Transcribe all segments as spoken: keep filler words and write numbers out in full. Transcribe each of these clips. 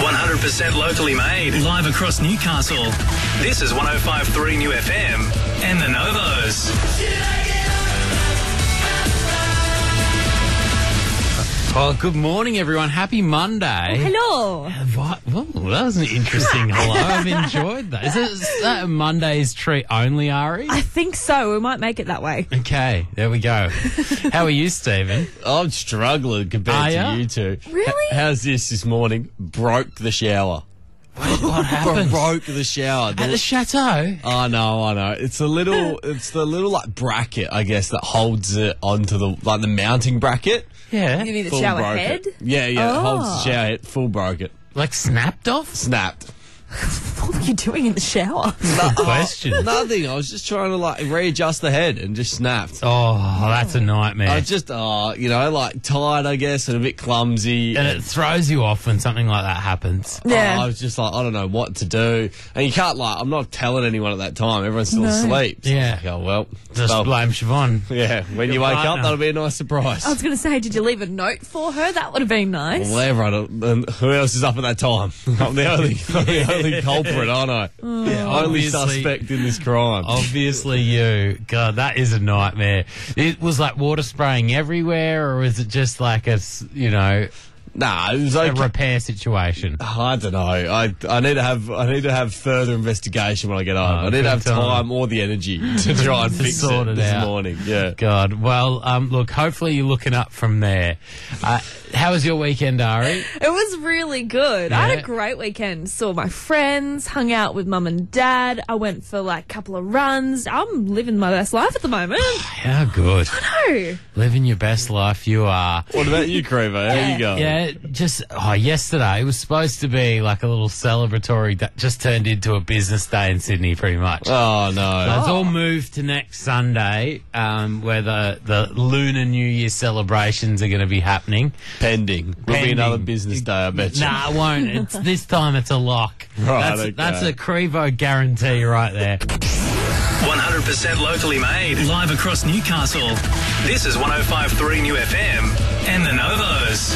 one hundred percent locally made, live across Newcastle. This is one oh five point three New F M and the Novos. Well, good morning, everyone. Happy Monday. Hello. Uh, what? Well, that was an interesting hello. I've enjoyed that. Is, it, is that a Monday's treat only, Ari? I think so. We might make it that way. Okay, there we go. How are you, Stephen? I'm struggling compared Are to ya? you two. Really? H- how's this this morning? Broke the shower. What, what happened? Broke the shower. At the chateau? I know, I know. It's a little, it's the little like bracket, I guess, that holds it onto the like the mounting bracket. Yeah. You mean the Full shower broke head? it. Yeah, yeah. It holds Oh. the shower head. Full broke it. Like snapped off? Snapped. What were you doing in the shower? Good question. Nothing. I was just trying to like readjust the head and just snapped. Oh, that's a nightmare. I was just, uh, you know, like tired, I guess, and a bit clumsy. and it throws you off when something like that happens. Yeah. I was just like, I don't know what to do. And you can't, like, I'm not telling anyone at that time. Everyone's still No. asleep. So Yeah. I was like, oh, well. Just well, blame Siobhan. Yeah, when you Your wake partner. up, that'll be a nice surprise. I was going to say, did you leave a note for her? That would have been nice. Well, everyone, and who else is up at that time? I'm the only, I'm the only culprit, aren't I? Yeah, Only obviously- suspect in this crime. Obviously you. God, that is a nightmare. It was like water spraying everywhere, or was it just like a, s- you know, Nah, it was a okay. repair situation? I don't know. I I need to have I need to have further investigation when I get home. Oh, I need to have good time. time or the energy to try and To fix sort it it this out. morning. Yeah. God. Well, um, look, hopefully you're looking up from there. Uh, how was your weekend, Ari? It was really good. I had Yeah. a great weekend. Saw my friends, hung out with mum and dad. I went for like a couple of runs. I'm living my best life at the moment. How good. No. Living your best life you are. What about you, Crevo? How you going? Yeah, just oh, yesterday it was supposed to be like a little celebratory that just turned into a business day in Sydney, pretty much. Oh no. So it's all moved to next Sunday, um, where the, the Lunar New Year celebrations are going to be happening. Pending. Will be Pending. another business day, I bet you. Nah, it won't. It's this time. It's a lock. Right, That's, okay. that's a Crevo guarantee right there. one hundred percent locally made, live across Newcastle. This is one oh five point three New F M and the Novos.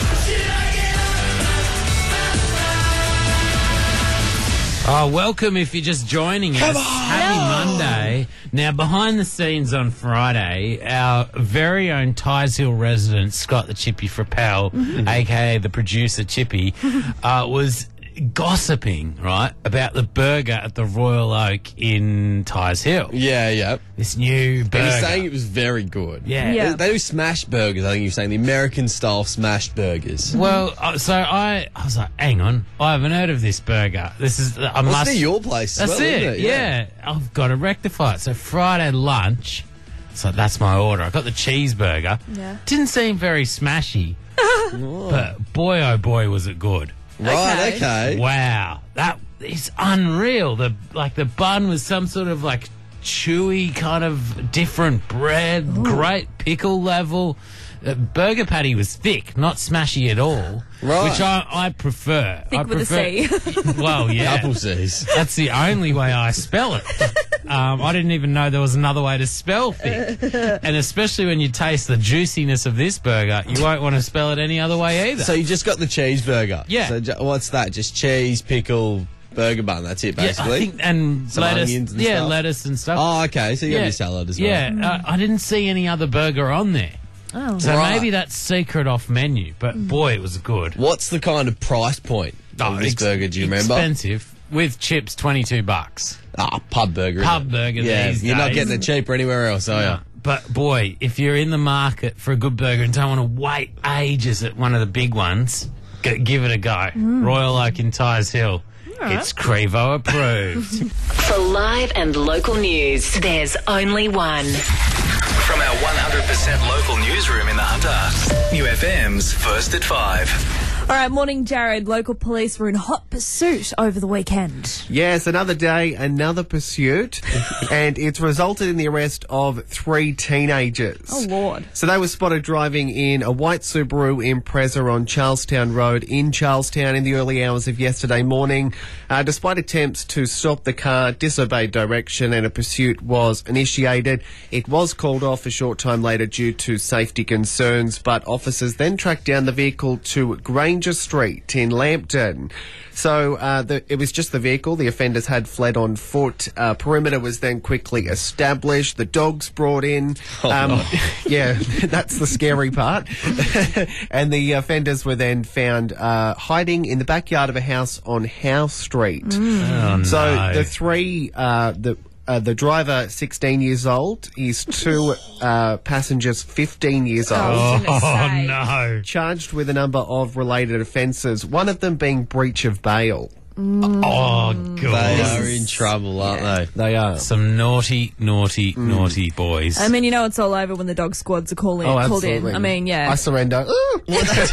Oh, welcome if you're just joining us. Happy Monday. Now, behind the scenes on Friday, our very own Tyes Hill resident, Scott the Chippy Frappel, a k a the producer Chippy, uh, was gossiping, right, about the burger at the Royal Oak in Tyes Hill. Yeah, yeah. This new burger. He was saying it was very good. Yeah. Yeah. They, they do smash burgers, I think you were saying, the American style smashed burgers. Well, uh, so I, I was like, hang on, I haven't heard of this burger. This is, I Well, must. it's near your place as That's well, it, isn't it? yeah. I've got to rectify it. So Friday lunch, so that's my order. I got the cheeseburger. Yeah. Didn't seem very smashy, but boy, oh boy, was it good. Right, Okay. okay. Wow, that is unreal. The like the bun was some sort of like chewy kind of different bread, great pickle level. The burger patty was thick, not smashy at all, Right. which I, I prefer. Thick I with a prefer, C. Well, yeah. Double C's. That's the only way I spell it. Um, I didn't even know there was another way to spell thick. And especially when you taste the juiciness of this burger, you won't want to spell it any other way either. So you just got the cheeseburger. Yeah. So ju- what's that? Just cheese, pickle, burger bun. That's it, yeah, basically. I think, and Some lettuce, onions and yeah, stuff? lettuce and stuff. Oh, okay. So you got yeah, your salad as well. Yeah, uh, I didn't see any other burger on there. Oh. So Right. maybe that's secret off menu, but boy, it was good. What's the kind of price point of this ex- burger? Do you remember? Expensive. With chips, twenty-two bucks. Ah, pub burger. Pub isn't it? burger Yeah, these you're not days. getting it cheaper anywhere else, are you? But boy, if you're in the market for a good burger and don't want to wait ages at one of the big ones, g- give it a go. Royal Oak in Tyes Hill. It's Crevo approved. For live and local news, there's only one. From our one hundred percent local newsroom in the Hunter, New F M's First at Five. All right, morning, Jared. Local police were in hot pursuit over the weekend. Yes, another day, another pursuit, and it's resulted in the arrest of three teenagers. Oh, Lord. So they were spotted driving in a white Subaru Impreza on Charlestown Road in Charlestown in the early hours of yesterday morning. Uh, despite attempts to stop the car, disobeyed direction and a pursuit was initiated. It was called off a short time later due to safety concerns, but officers then tracked down the vehicle to Grange Ranger Street in Lambton. So uh, the, it was just the vehicle. The offenders had fled on foot. Uh, perimeter was then quickly established. The dogs brought in. Um, yeah, that's the scary part. And the offenders were then found uh, hiding in the backyard of a house on Howe Street. Oh, So no. the three, uh, the uh, the driver, sixteen years old. His two uh, passengers, fifteen years old. I was gonna Oh, say. no. Charged with a number of related offences, one of them being breach of bail. Oh, They God. are in trouble, aren't they? They are. Some naughty, naughty, naughty boys. I mean, you know it's all over when the dog squads are calling, Oh, called in. absolutely. I mean, yeah. I surrender. Ooh.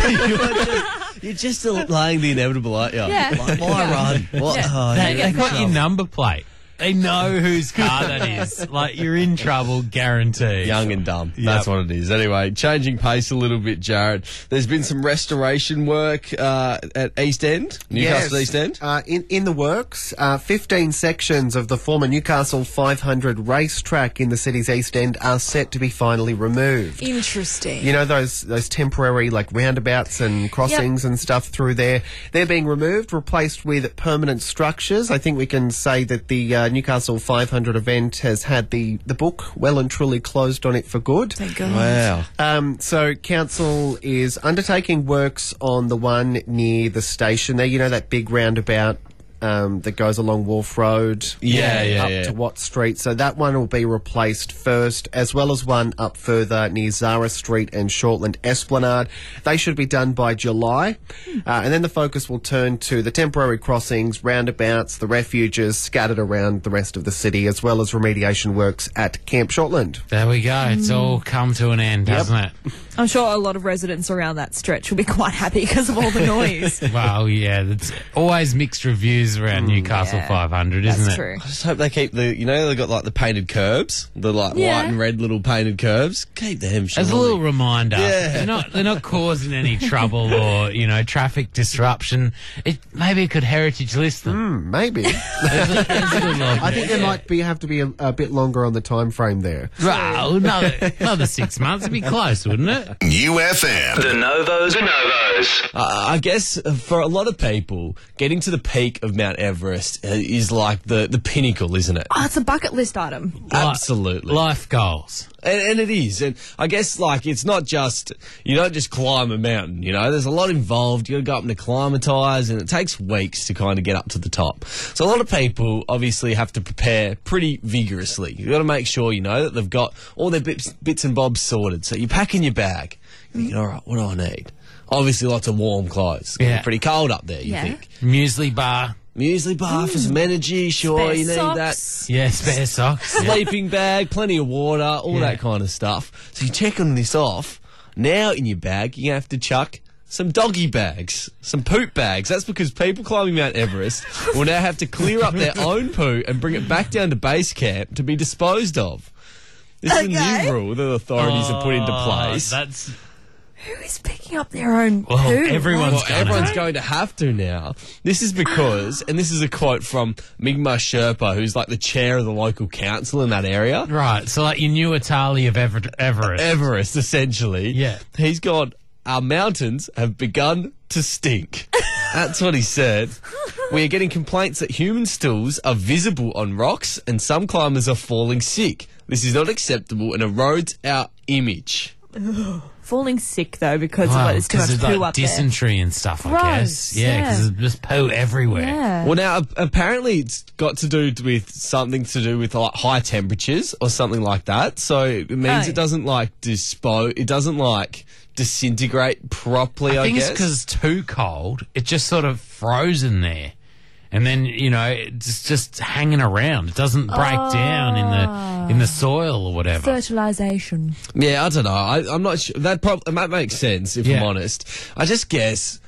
You're just delaying the inevitable, aren't you? Yeah. Like, why Yeah. run? What? Yeah. Oh, They, yeah. they got your number plate. They know whose car that is. Like, you're in trouble, guaranteed. Young and dumb. That's what it is. Anyway, changing pace a little bit, Jared. There's been some restoration work uh, at East End, Newcastle Yes. East End. Uh, in, in the works, uh, fifteen sections of the former Newcastle five hundred racetrack in the city's East End are set to be finally removed. Interesting. You know those those temporary like roundabouts and crossings and stuff through there. They're being removed, replaced with permanent structures. I think we can say that the uh, Newcastle five hundred event has had the the book well and truly closed on it for good. Thank God. Wow. Um, so council is undertaking works on the one near the station there. You know that big roundabout um, that goes along Wharf Road, Yeah, yeah, up yeah. to Watt Street. So that one will be replaced first, as well as one up further near Zara Street and Shortland Esplanade. They should be done by July, uh, and then the focus will turn to the temporary crossings, roundabouts, the refuges scattered around the rest of the city, as well as remediation works at Camp Shortland. There we go. It's all come to an end, hasn't it? I'm sure a lot of residents around that stretch will be quite happy because of all the noise. Well, yeah, it's always mixed reviews around Newcastle yeah. five hundred, isn't That's it? true. I just hope they keep the, you know, they've got like the painted curbs, the like Yeah. white and red little painted curbs. Keep them, As a surely. little reminder, Yeah. they're not they're not causing any trouble or you know traffic disruption. It maybe it could heritage list them. Hmm, maybe. There's a- there's a little I think there yeah. might be have to be a, a bit longer on the time frame there. Well, another, another six months would be close, wouldn't it? U F M. The Novos. The Novos. Uh, I guess uh, for a lot of people, getting to the peak of Mount Everest uh, is like the, the pinnacle, isn't it? Oh, it's a bucket list item. Absolutely. Life goals. And, and it is. And I guess, like, it's not just, you don't just climb a mountain, you know, there's a lot involved. You got to go up and acclimatise, and it takes weeks to kind of get up to the top. So a lot of people obviously have to prepare pretty vigorously. You've got to make sure, you know, that they've got all their bits, bits and bobs sorted. So you pack in your bag. You think, all right, what do I need? Obviously, lots of warm clothes. It's gonna be Yeah. pretty cold up there, you Yeah. think. Muesli bar. Muesli bar for some energy, sure, Spare you need that. socks. Yeah, spare socks. Sleeping bag, plenty of water, all Yeah. that kind of stuff. So you're checking this off. Now in your bag, you have to chuck some doggy bags, some poop bags. That's because people climbing Mount Everest will now have to clear up their own poo and bring it back down to base camp to be disposed of. This is a Okay. new rule that authorities have put into Oh, place. That's Who is picking up their own well, poo? everyone's Well, gonna. everyone's going to have to now. This is because, and this is a quote from Mi'kmaq Sherpa, who's like the chair of the local council in that area. Right, so like your new Italy of Ever- Everest. Everest, essentially. Yeah. He's gone, our mountains have begun to stink. That's what he said. We are getting complaints that human stools are visible on rocks and some climbers are falling sick. This is not acceptable and erodes our image. Falling sick though because Wow, of, like, there's too much of poo like up there. dysentery and stuff, I Gross, guess. Yeah, because yeah. there's just poo everywhere. Yeah. Well, now, ap- apparently it's got to do with something to do with like high temperatures or something like that. So it means Oh. it doesn't like dispose, it doesn't like disintegrate properly, I, I think guess. it's because it's too cold. It's just sort of frozen there. And then, you know, it's just hanging around. It doesn't break down in the in the soil or whatever. Fertilization. Yeah, I don't know. I, I'm not sure. That prob- it might make sense if Yeah. I'm honest. I just guess,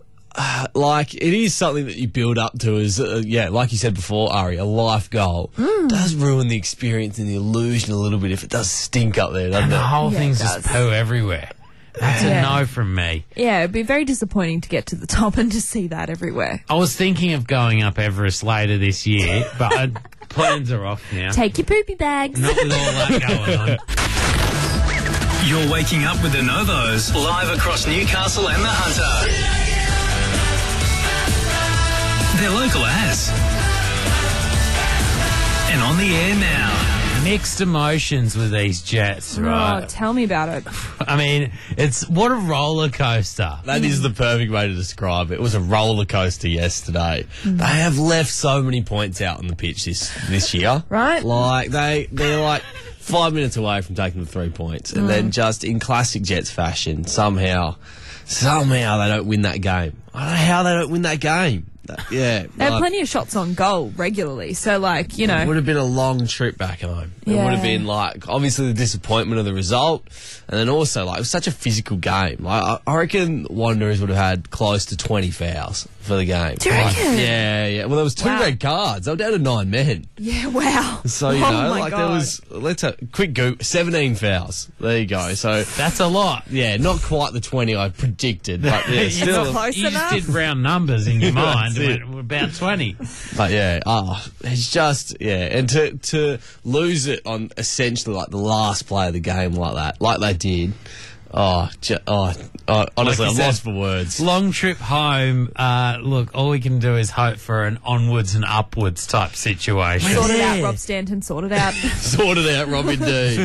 uh, like, it is something that you build up to as, uh, yeah, like you said before, Ari, a life goal. Mm. Does ruin the experience and the illusion a little bit if it does stink up there, doesn't and the it? whole Yeah, thing's it just does. poo everywhere. That's Yeah. a no from me. Yeah, it'd be very disappointing to get to the top and to see that everywhere. I was thinking of going up Everest later this year, but uh, plans are off now. Take your poopy bags. Not with all that going on. You're waking up with the Novos live across Newcastle and the Hunter. They're local as. And on the air now. Mixed emotions with these Jets, right? Oh, tell me about it. I mean, it's what a roller coaster. That is the perfect way to describe it. It was a roller coaster yesterday. Mm. They have left so many points out on the pitch this this year. Right. Like they they're like five minutes away from taking the three points, and Mm. then just in classic Jets fashion, somehow somehow they don't win that game. I don't know how they don't win that game. That- yeah. They have like- plenty of shots on goal regularly, so like you It know, would have been a long trip back home. It Yeah. would have been like obviously the disappointment of the result, and then also like it was such a physical game. Like I, I reckon Wanderers would have had close to twenty fouls for the game. Do you Like, reckon? yeah, yeah. Well, there was two Wow. red cards. They were down to nine men. yeah, wow. So you oh know, my like God. there was let's have quick go seventeen fouls. There you go. So That's a lot. yeah, not quite the twenty I predicted, but yeah, You still. not close you enough. just did round numbers in your mind. That's it. and went about twenty. But yeah, oh, it's just yeah, and to to lose it on essentially like the last play of the game like that, like they did. Oh, ju- oh, oh honestly, Like I'm you lost said, for words. Long trip home. Uh, look, all we can do is hope for an onwards and upwards type situation. Sort it out, Yeah. Rob Stanton. Sort it out. Sort it out, Robin D.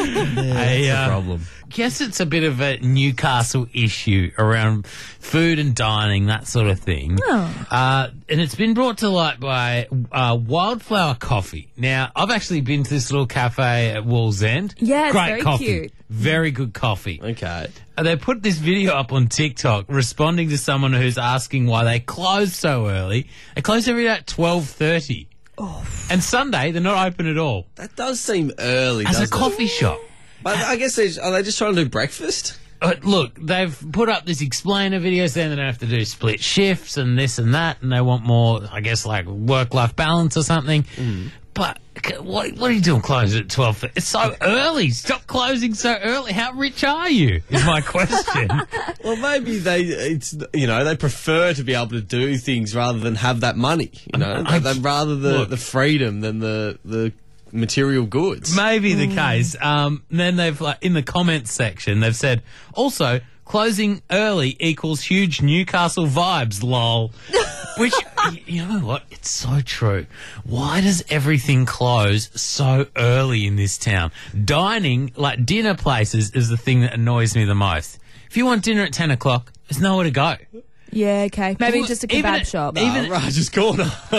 A, That's uh, the problem. Guess it's a bit of a Newcastle issue around food and dining, that sort of thing. Oh. Uh, and it's been brought to light by uh, Wildflower Coffee. Now, I've actually been to this little cafe at Wall's End. Yeah, it's Great very coffee. cute. Very good coffee. Okay. Uh, They put this video up on TikTok responding to someone who's asking why they close so early. They close every day at twelve thirty. Oh. And Sunday, they're not open at all. That does seem early, As a doesn't it? coffee shop. But I guess they are they just trying to do breakfast? Uh, look, they've put up this explainer video saying they don't have to do split shifts and this and that, and they want more, I guess, like work-life balance or something. Mm. But c- what, what are you doing closing at twelve? It's so early. Stop closing so early. How rich are you? Is my question. Well, maybe they it's you know they prefer to be able to do things rather than have that money. You know, I- they'd rather the, look. the freedom than the the material goods. Maybe the case. Um, then they've, like, in the comments section, they've said, also, closing early equals huge Newcastle vibes, lol. Which, y- you know what? It's so true. Why does everything close so early in this town? Dining, like dinner places, is the thing that annoys me the most. If you want dinner at ten o'clock, there's nowhere to go. Yeah, okay. Maybe Well, just a even kebab at- shop. even- Uh, Raj's Corner. they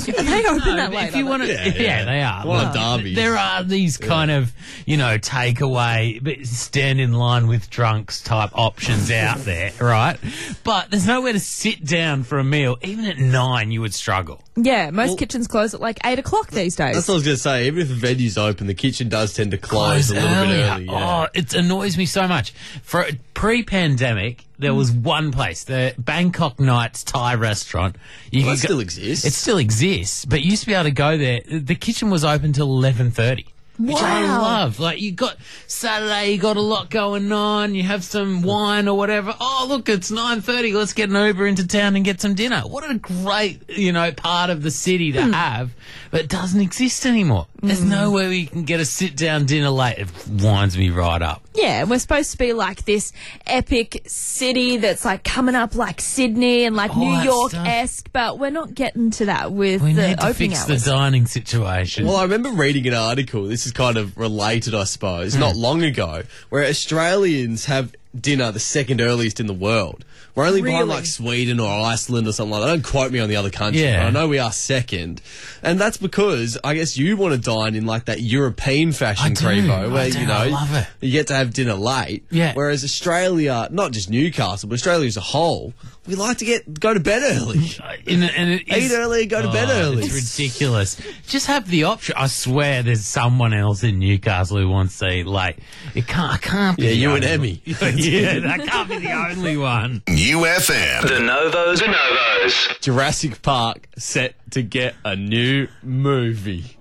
open that No, late. if you don't want to, they? yeah, Yeah, yeah. they are. One of Look, Derby's. there are these kind of, you know, takeaway, but stand in line with drunks type options out there, right? But there's nowhere to sit down for a meal. Even at nine, you would struggle. Yeah, most Well- kitchens close at like eight o'clock these days. That's what I was going to say. Even if the venue's open, the kitchen does tend to close, a little bit early. Yeah. Oh, it annoys me so much. For pre-pandemic, there was one place, the Bangkok Nights Thai restaurant. You Well, could that go- still exists. It still exists, but you used to be able to go there. The kitchen was open till eleven thirty. Which I Wow. love. Like, you got Saturday, you got a lot going on, you have some wine or whatever. Oh, look, it's nine thirty, let's get an Uber into town and get some dinner. What a great, you know, part of the city to have, but it doesn't exist anymore. There's nowhere you can get a sit-down dinner late. It winds me right up. Yeah, we're supposed to be like this epic city that's like coming up like Sydney and like All New that York-esque, but we're not getting to that with We the need to opening fix hours. the dining situation. Well, I remember reading an article, this is kind of related, I suppose, Hmm. not long ago, where Australians have dinner the second earliest in the world. We're only behind Really? like Sweden or Iceland or something like that. Don't quote me on the other country. Yeah. But I know we are second. And that's because I guess you want to dine in like that European fashion I do. crevo I where, do. you know, I love it. you get to have dinner late. Yeah. Whereas Australia, not just Newcastle, but Australia as a whole, we like to get go to bed early. And, and it is, Eat early and go to bed Oh, early. It's ridiculous. Just have the option. I swear there's someone else in Newcastle who wants to eat late. It can't, I can't be. Yeah, the you and only- Emmy. Yeah, that can't be the only one. U F M. The Novos. The Novos. Jurassic Park set to get a new movie.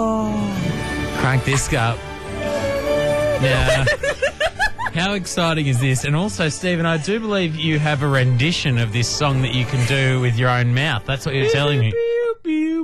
Crank this up. Now, how exciting is this? And also, Stephen, I do believe you have a rendition of this song that you can do with your own mouth. That's what you're telling me.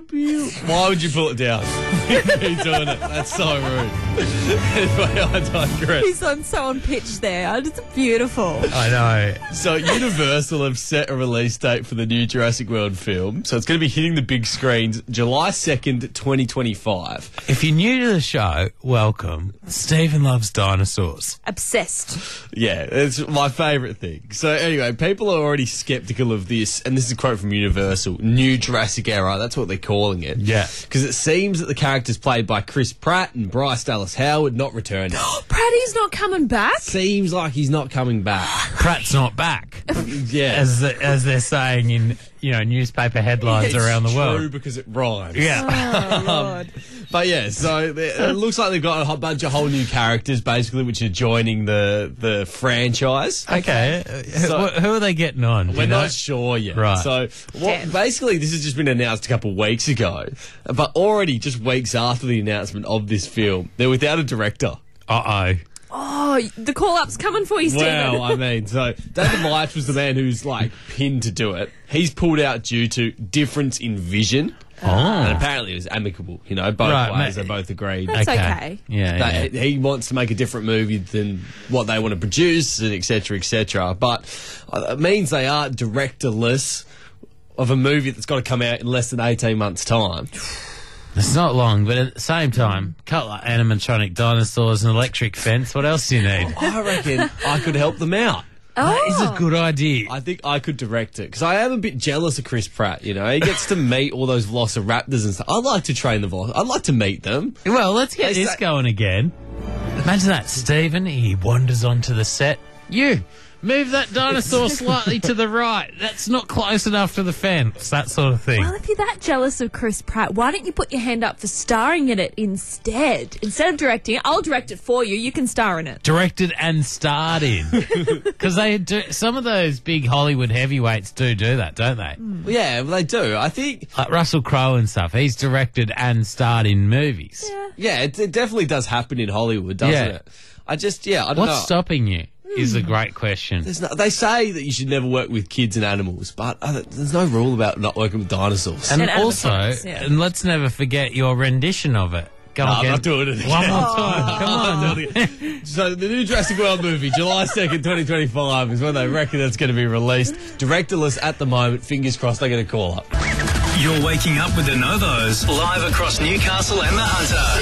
help you. Why would you pull it down? Keep doing it. That's so rude. Anyway, I digress. He's on so on pitch there. It's beautiful. I know. So Universal have set a release date for the new Jurassic World film. So it's going to be hitting the big screens July second, twenty twenty-five. If you're new to the show, welcome. Stephen loves dinosaurs. Obsessed. Yeah, it's my favourite thing. So anyway, people are already sceptical of this, and this is a quote from Universal, new Jurassic era, that's what they're calling it. Yeah. Because it seems that the characters played by Chris Pratt and Bryce Dallas Howard not returning. Prattie's not coming back? Seems like he's not coming back. Pratt's not back, Yeah. as the, as they're saying in you know newspaper headlines It's around the true world. because it rhymes. Yeah. Oh, Lord. But yeah, so they- it looks like they've got a whole bunch of whole new characters, basically, which are joining the, the franchise. Okay. Uh, So- who, who are they getting on? Do We're you know? not sure yet. Right. So, what, Damn. basically, this has just been announced a couple of weeks ago, but already just weeks after the announcement of this film, they're without a director. Uh oh. Oh, the call-up's coming for you, Stephen. Well, I mean, so David Leitch was the man who's like pinned to do it. He's pulled out due to difference in vision. Oh. And apparently it was amicable. You know, both Right, ways, ma- they both agreed. That's okay. Yeah. That yeah. he wants to make a different movie than what they want to produce, and et cetera, et cetera. But uh, it means they are directorless of a movie that's got to come out in less than eighteen months' time. It's not long, but at the same time, couple of animatronic dinosaurs, an electric fence. What else do you need? I reckon I could help them out. That is Oh. a good idea. I think I could direct it because I am a bit jealous of Chris Pratt. You know, he gets to meet all those Velociraptors and stuff. I'd like to train the Velociraptors. I'd like to meet them. Well, let's get They this say- going again. Imagine that, Stephen. He wanders onto the set. You move that dinosaur slightly to the right. That's not close enough to the fence. That sort of thing. Well, if you're that jealous of Chris Pratt, why don't you put your hand up for starring in it instead? Instead of directing it, I'll direct it for you. You can star in it. Directed and starred in, because they do. Some of those big Hollywood heavyweights do do that, don't they? Well, yeah, well, they do. I think. Like Russell Crowe and stuff. He's directed and starred in movies. Yeah, it, it definitely does happen in Hollywood, doesn't Yeah. it? I just, yeah, I don't What's know. stopping you? Is a great question. There's no, they say that you should never work with kids and animals, but uh, there's no rule about not working with dinosaurs. And, And also, animatronics, yeah. and let's never forget your rendition of it. Go No, I'm again. not doing it again. One more time. Come on. So the new Jurassic World movie, July second, twenty twenty-five, is when they reckon it's going to be released. Directorless at the moment. Fingers crossed they get a call up. You're waking up with the Novos, live across Newcastle and the Hunter.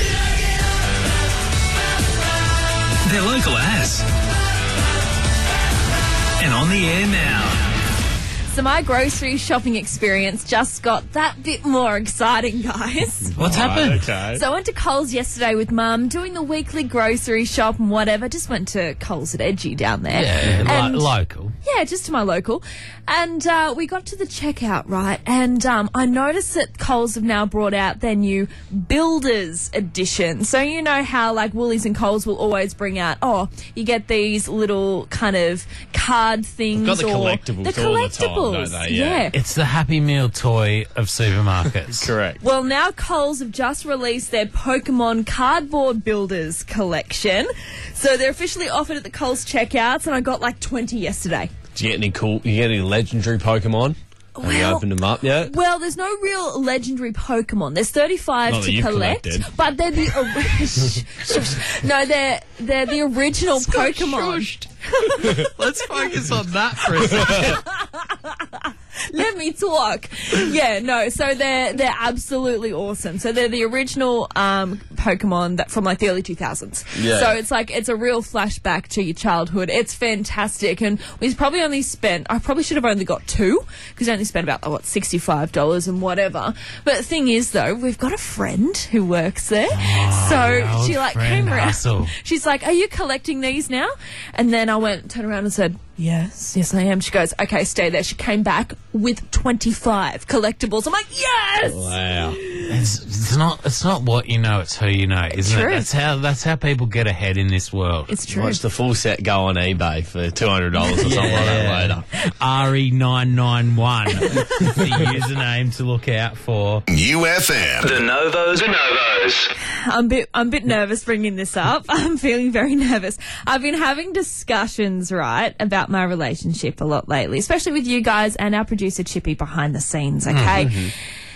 They're local as. And on the air now. So my grocery shopping experience just got that bit more exciting, guys. What's happened? Okay. So I went to Coles yesterday with Mum, doing the weekly grocery shop and whatever. Just went to Coles at Edgy down there. Yeah, li- And- local. Yeah, just to my local. And uh, we got to the checkout, right? And um, I noticed that Coles have now brought out their new Builders Edition. So you know how like Woolies and Coles will always bring out, oh, you get these little kind of card things. got the or collectibles the all the time, collectibles. don't they? Yeah. It's the Happy Meal toy of supermarkets. Correct. Well, now Coles have just released their Pokemon Cardboard Builders collection. So they're officially offered at the Coles checkouts, and I got like twenty yesterday. Do you get any cool? You get any legendary Pokemon? Have you Well- opened them up yet? Well, there's no real legendary Pokemon. There's thirty-five Not that to you've collect, collected. but they're the ori- no, they're they're the original Pokemon. Let's focus on that for a second. Let me talk. Yeah, no. So they're they're absolutely awesome. So they're the original um, Pokemon that from like the early two thousands. Yeah. So it's like it's a real flashback to your childhood. It's fantastic, and we've probably only spent. I probably should have only got two because I only spent about oh, what sixty five dollars and whatever. But the thing is, though, we've got a friend who works there, so old she like friend came around. hustle. She's like, "Are you collecting these now?" And then I went, turned around and said, "Yes, yes, I am." She goes, "Okay, stay there." She came back with twenty-five collectibles. I'm like, "Yes!" Wow. It's, it's not. It's not what you know. It's who you know, isn't True. it? That's how. That's how people get ahead in this world. It's true. Watch the full set go on eBay for two hundred dollars or something like that later. R E nine nine one. The username to look out for. U F M. The Novos, the Novos. I'm a bit, I'm a bit nervous bringing this up. I'm feeling very nervous. I've been having discussions, right, about my relationship a lot lately, especially with you guys and our producer Chippy behind the scenes, okay?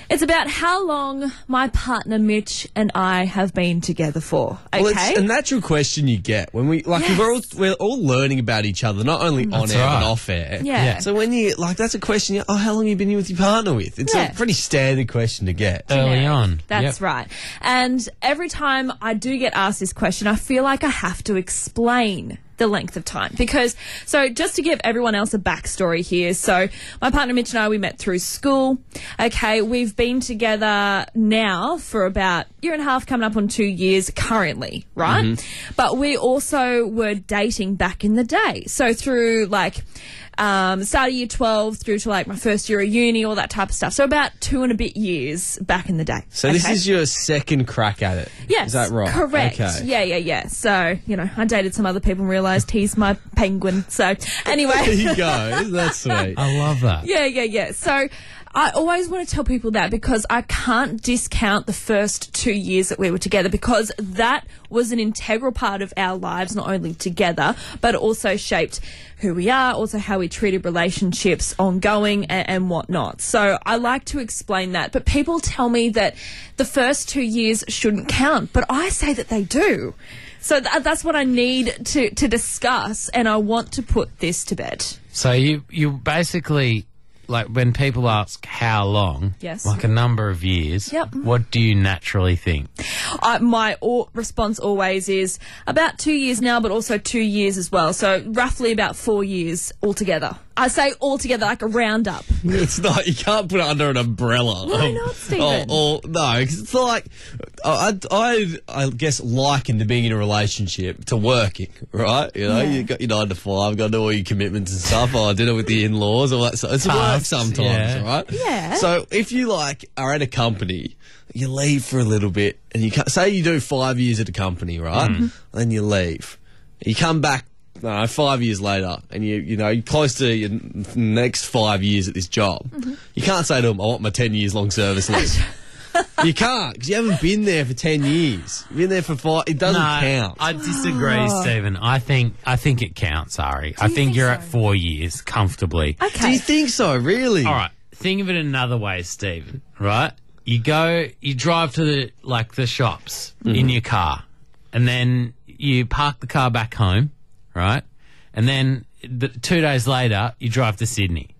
It's about how long my partner Mitch and I have been together for. Okay. Well, it's a natural question you get when we like Yes. we're all we're all learning about each other, not only on That's air right. but off air. Yeah. Yeah. So when you like, that's a question. You, oh, how long have you been with your partner with? It's Yeah. a pretty standard question to get. Early Yeah, on. That's Yep. right. And every time I do get asked this question, I feel like I have to explain the length of time. Because, so just to give everyone else a backstory here. So my partner Mitch and I, we met through school. Okay, we've been together now for about a year and a half, coming up on two years currently, right? Mm-hmm. But we also were dating back in the day. So through like, Um, started year twelve through to like my first year of uni, all that type of stuff. So about two and a bit years back in the day. So this Okay? is your second crack at it. Yes, Is that right? correct. Okay. Yeah, yeah, yeah. So, you know, I dated some other people and realised he's my penguin. So, There anyway. you go. That's sweet. I love that. Yeah, yeah, yeah. So I always want to tell people that because I can't discount the first two years that we were together because that was an integral part of our lives, not only together, but it also shaped who we are, also how we treated relationships ongoing and, and whatnot. So I like to explain that. But people tell me that the first two years shouldn't count, but I say that they do. So th- that's what I need to, to discuss, and I want to put this to bed. So you you basically, like when people ask how long, Yes. like a number of years, Yep. what do you naturally think? I, my au- response always is about two years now, but also two years as well. So roughly about four years altogether. I say altogether like a roundup. It's not. You can't put it under an umbrella. Why of- not, Stephen? Or, or no, 'cause it's like I, I, I guess liken to being in a relationship to working, right? You know, Yeah. you got your nine to five, got to do all your commitments and stuff. Oh, dinner with the in-laws, all that stuff. It's work Tasks, sometimes, yeah. right? Yeah. So if you like are at a company, you leave for a little bit, and you can't, say you do five years at a company, right? Then you leave, you come back. No, five years later, and you you know you're close to your n- next five years at this job. You can't say to them, "I want my ten years long service leave." You can't because you haven't been there for ten years. You've been there for five. It doesn't no, count. I disagree, Stephen. I think I think it counts, Ari. I you think, think you're so? at four years comfortably. Do Okay. you think so? Really? All right. Think of it another way, Stephen. Right? You go, you drive to the like the shops in your car, and then you park the car back home, right? And then the, two days later, you drive to Sydney.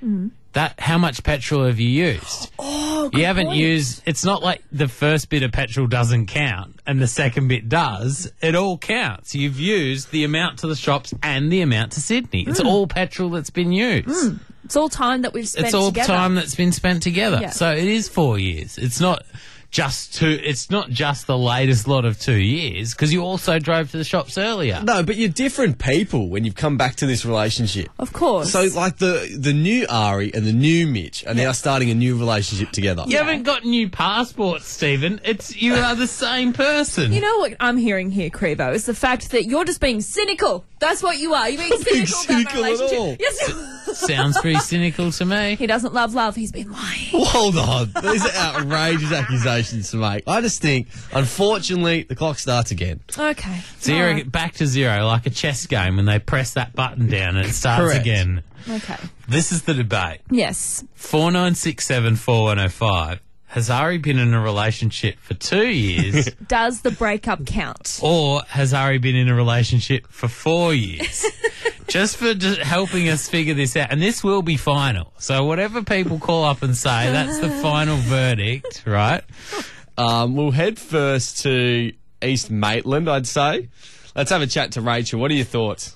That how much petrol have you used? Oh, You haven't point. used. It's not like the first bit of petrol doesn't count and the second bit does. It all counts. You've used the amount to the shops and the amount to Sydney. It's all petrol that's been used. It's all time that we've spent It's all together. time that's been spent together. Yeah. So it is four years. It's not just two. It's not just the latest lot of two years because you also drove to the shops earlier. No, but you're different people when you've come back to this relationship. Of course. So, like the the new Ari and the new Mitch are now starting a new relationship together. You haven't got new passports, Stephen. It's you are the same person. You know what I'm hearing here, Crevo, is the fact that you're just being cynical. That's what you are. You're being Not being cynical about the cynical at relationship. all. Yes, you Sounds pretty cynical to me. He doesn't love love. He's been lying. Hold on. These are outrageous accusations to make. I just think, unfortunately, the clock starts again. Okay. Zero, Alright. back to zero, like a chess game when they press that button down and it starts Correct. again. Okay. This is the debate. Yes. four nine six seven four one oh five. Has Ari been in a relationship for two years Does the breakup count? or has Ari been in a relationship for four years? Just for just helping us figure this out. And this will be final. So whatever people call up and say, that's the final verdict, right? Um, we'll head first to East Maitland, I'd say. Let's have a chat to Rachel. What are your thoughts?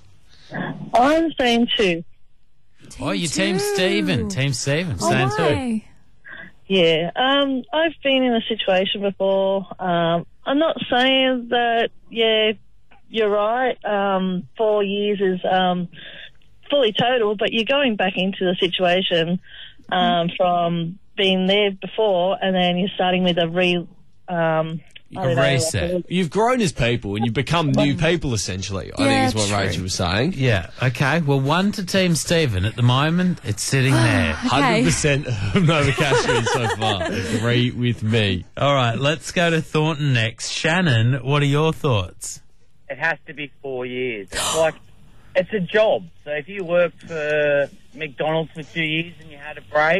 I'm saying two. Oh, you Team two. Stephen. Team Stephen. Oh, Saying two. why? Yeah. Um, I've been in a situation before. Um, I'm not saying that, yeah, you're right. Um, four years is um, fully total, but you're going back into the situation um, from being there before, and then you're starting with a re. Um, I A don't know, like reset. You've grown as people and you've become new people, essentially, I Yeah, think is what true. Rachel was saying. Yeah, okay. Well, one to Team Stephen. At the moment, it's sitting there. Okay. one hundred percent of Nova Cashman so far. Agree with me. All right, let's go to Thornton next. Shannon, what are your thoughts? It has to be four years. It's like, it's a job. So if you worked for McDonald's for two years and you had a break,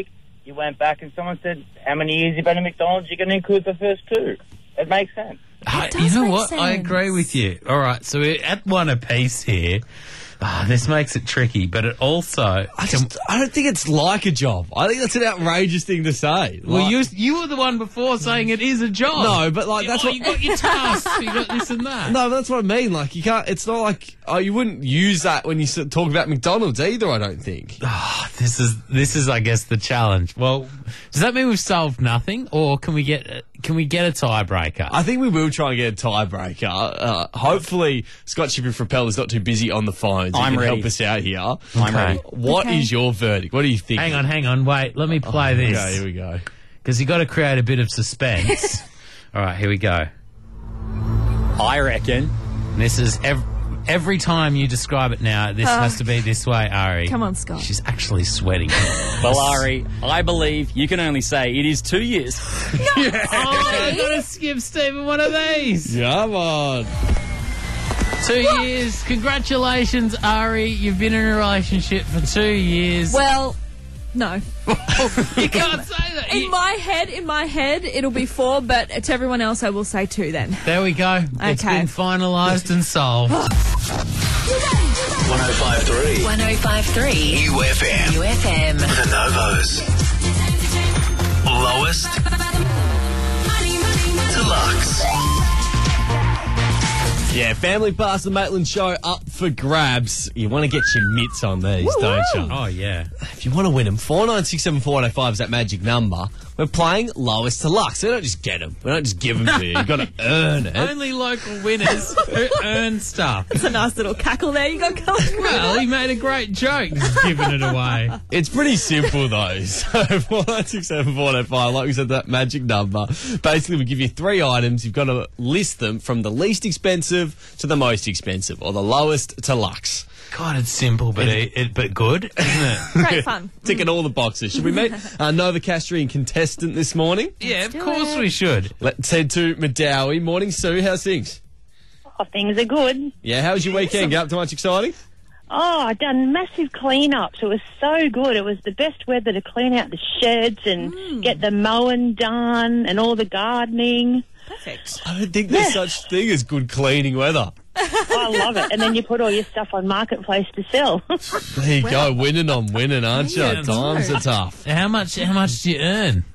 you went back and someone said, how many years you've been at McDonald's, you're going to include the first two. It makes sense. Uh, does you know make what? I sense. agree with you. All right, so we're at one apiece here. Ah, this makes it tricky, but it also. I just, I don't think it's like a job. I think that's an outrageous thing to say. well, Like- you you were the one before saying it is a job. No, but, like, that's oh, what- you got your tasks. You got this and that. No, but that's what I mean. Like, you can't. It's not like oh, you wouldn't use that when you s- talk about McDonald's either. I don't think. Ah, this is this is, I guess, the challenge. Well, does that mean we've solved nothing, or can we get uh, can we get a tiebreaker? I think we will try and get a tiebreaker. Uh, hopefully, Scott Shipping Propel is not too busy on the phones. He I'm can ready. help us out here. I'm ready. What is Okay. your verdict? What do you think? Hang on, hang on, wait. Let me play this. Okay, here we go. Because you got to create a bit of suspense. All right, here we go. I reckon. This is every, every time you describe it now. This Oh. has to be this way, Ari. Come on, Scott. She's actually sweating. Well, Ari, I believe you can only say it is two years. Oh, I got to skip Stephen one of these. Come on. Two years. Congratulations, Ari. You've been in a relationship for two years. Well, no. you can't say that. In You- my head, in my head, it'll be four, but to everyone else, I will say two then. there we go. It's Okay. been finalised and solved. one oh five point three one oh five point three U F M. U F M. The Novos. Lowest Deluxe. Yeah, Family Pass, the Maitland Show up for grabs. You want to get your mitts on these, don't you? Oh, yeah. If you want to win them, four nine six seven four eight oh five is that magic number. We're playing lowest to lux. We don't just get them. We don't just give them to you. You've got to earn it. Only local winners who earn stuff. It's a nice little cackle there you got going. Well, he made a great joke just giving it away. It's pretty simple though. So four nine six seven four eight oh five, like we said, that magic number. Basically, we give you three items. You've got to list them from the least expensive to the most expensive, or the lowest to lux. God, it's simple, but it, it but good, isn't it? Great fun. Ticking all the boxes. Should we meet our Nova Castrian contestant this morning? Yeah, of do course it. we should. Let's head to Madawi. Morning, Sue. How's things? Oh, things are good. Yeah, how was your weekend? Get up to much exciting? Oh, I done massive clean-ups. It was so good. It was the best weather to clean out the sheds and get the mowing done and all the gardening. Perfect. I don't think there's such thing as good cleaning weather. I love it. And then you put all your stuff on Marketplace to sell. There you go, winning on winning, aren't you? Yeah, Times no. are tough. How much? How much do you earn?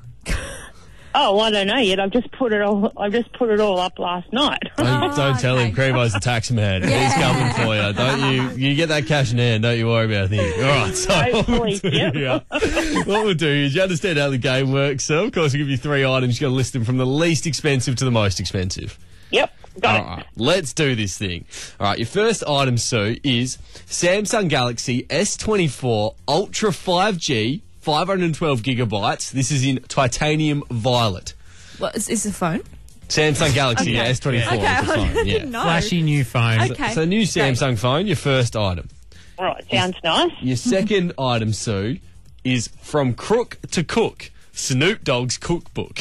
Oh, I don't know yet. I've just put it all. I've just put it all up last night. Don't, don't tell him, okay. Crevo's the tax man. He's coming for you. Don't you? You get that cash in hand. Don't you worry about a thing. All right. So what we'll, Hopefully, do, yep. yeah, what we'll do is you understand how the game works. So of course we'll give you three items. You've got to list them from the least expensive to the most expensive. Yep, got All it. right, let's do this thing. All right, your first item, Sue, is Samsung Galaxy S twenty-four Ultra five G, five hundred twelve gigabytes. This is in titanium violet. What, is, is the phone? Samsung Galaxy Okay. yeah, S twenty-four. Okay, is the I phone, yeah. didn't know. Flashy new phone. Okay. So new Great. Samsung phone, your first item. All right, sounds nice. Your second item, Sue, is From Crook to Cook, Snoop Dogg's cookbook.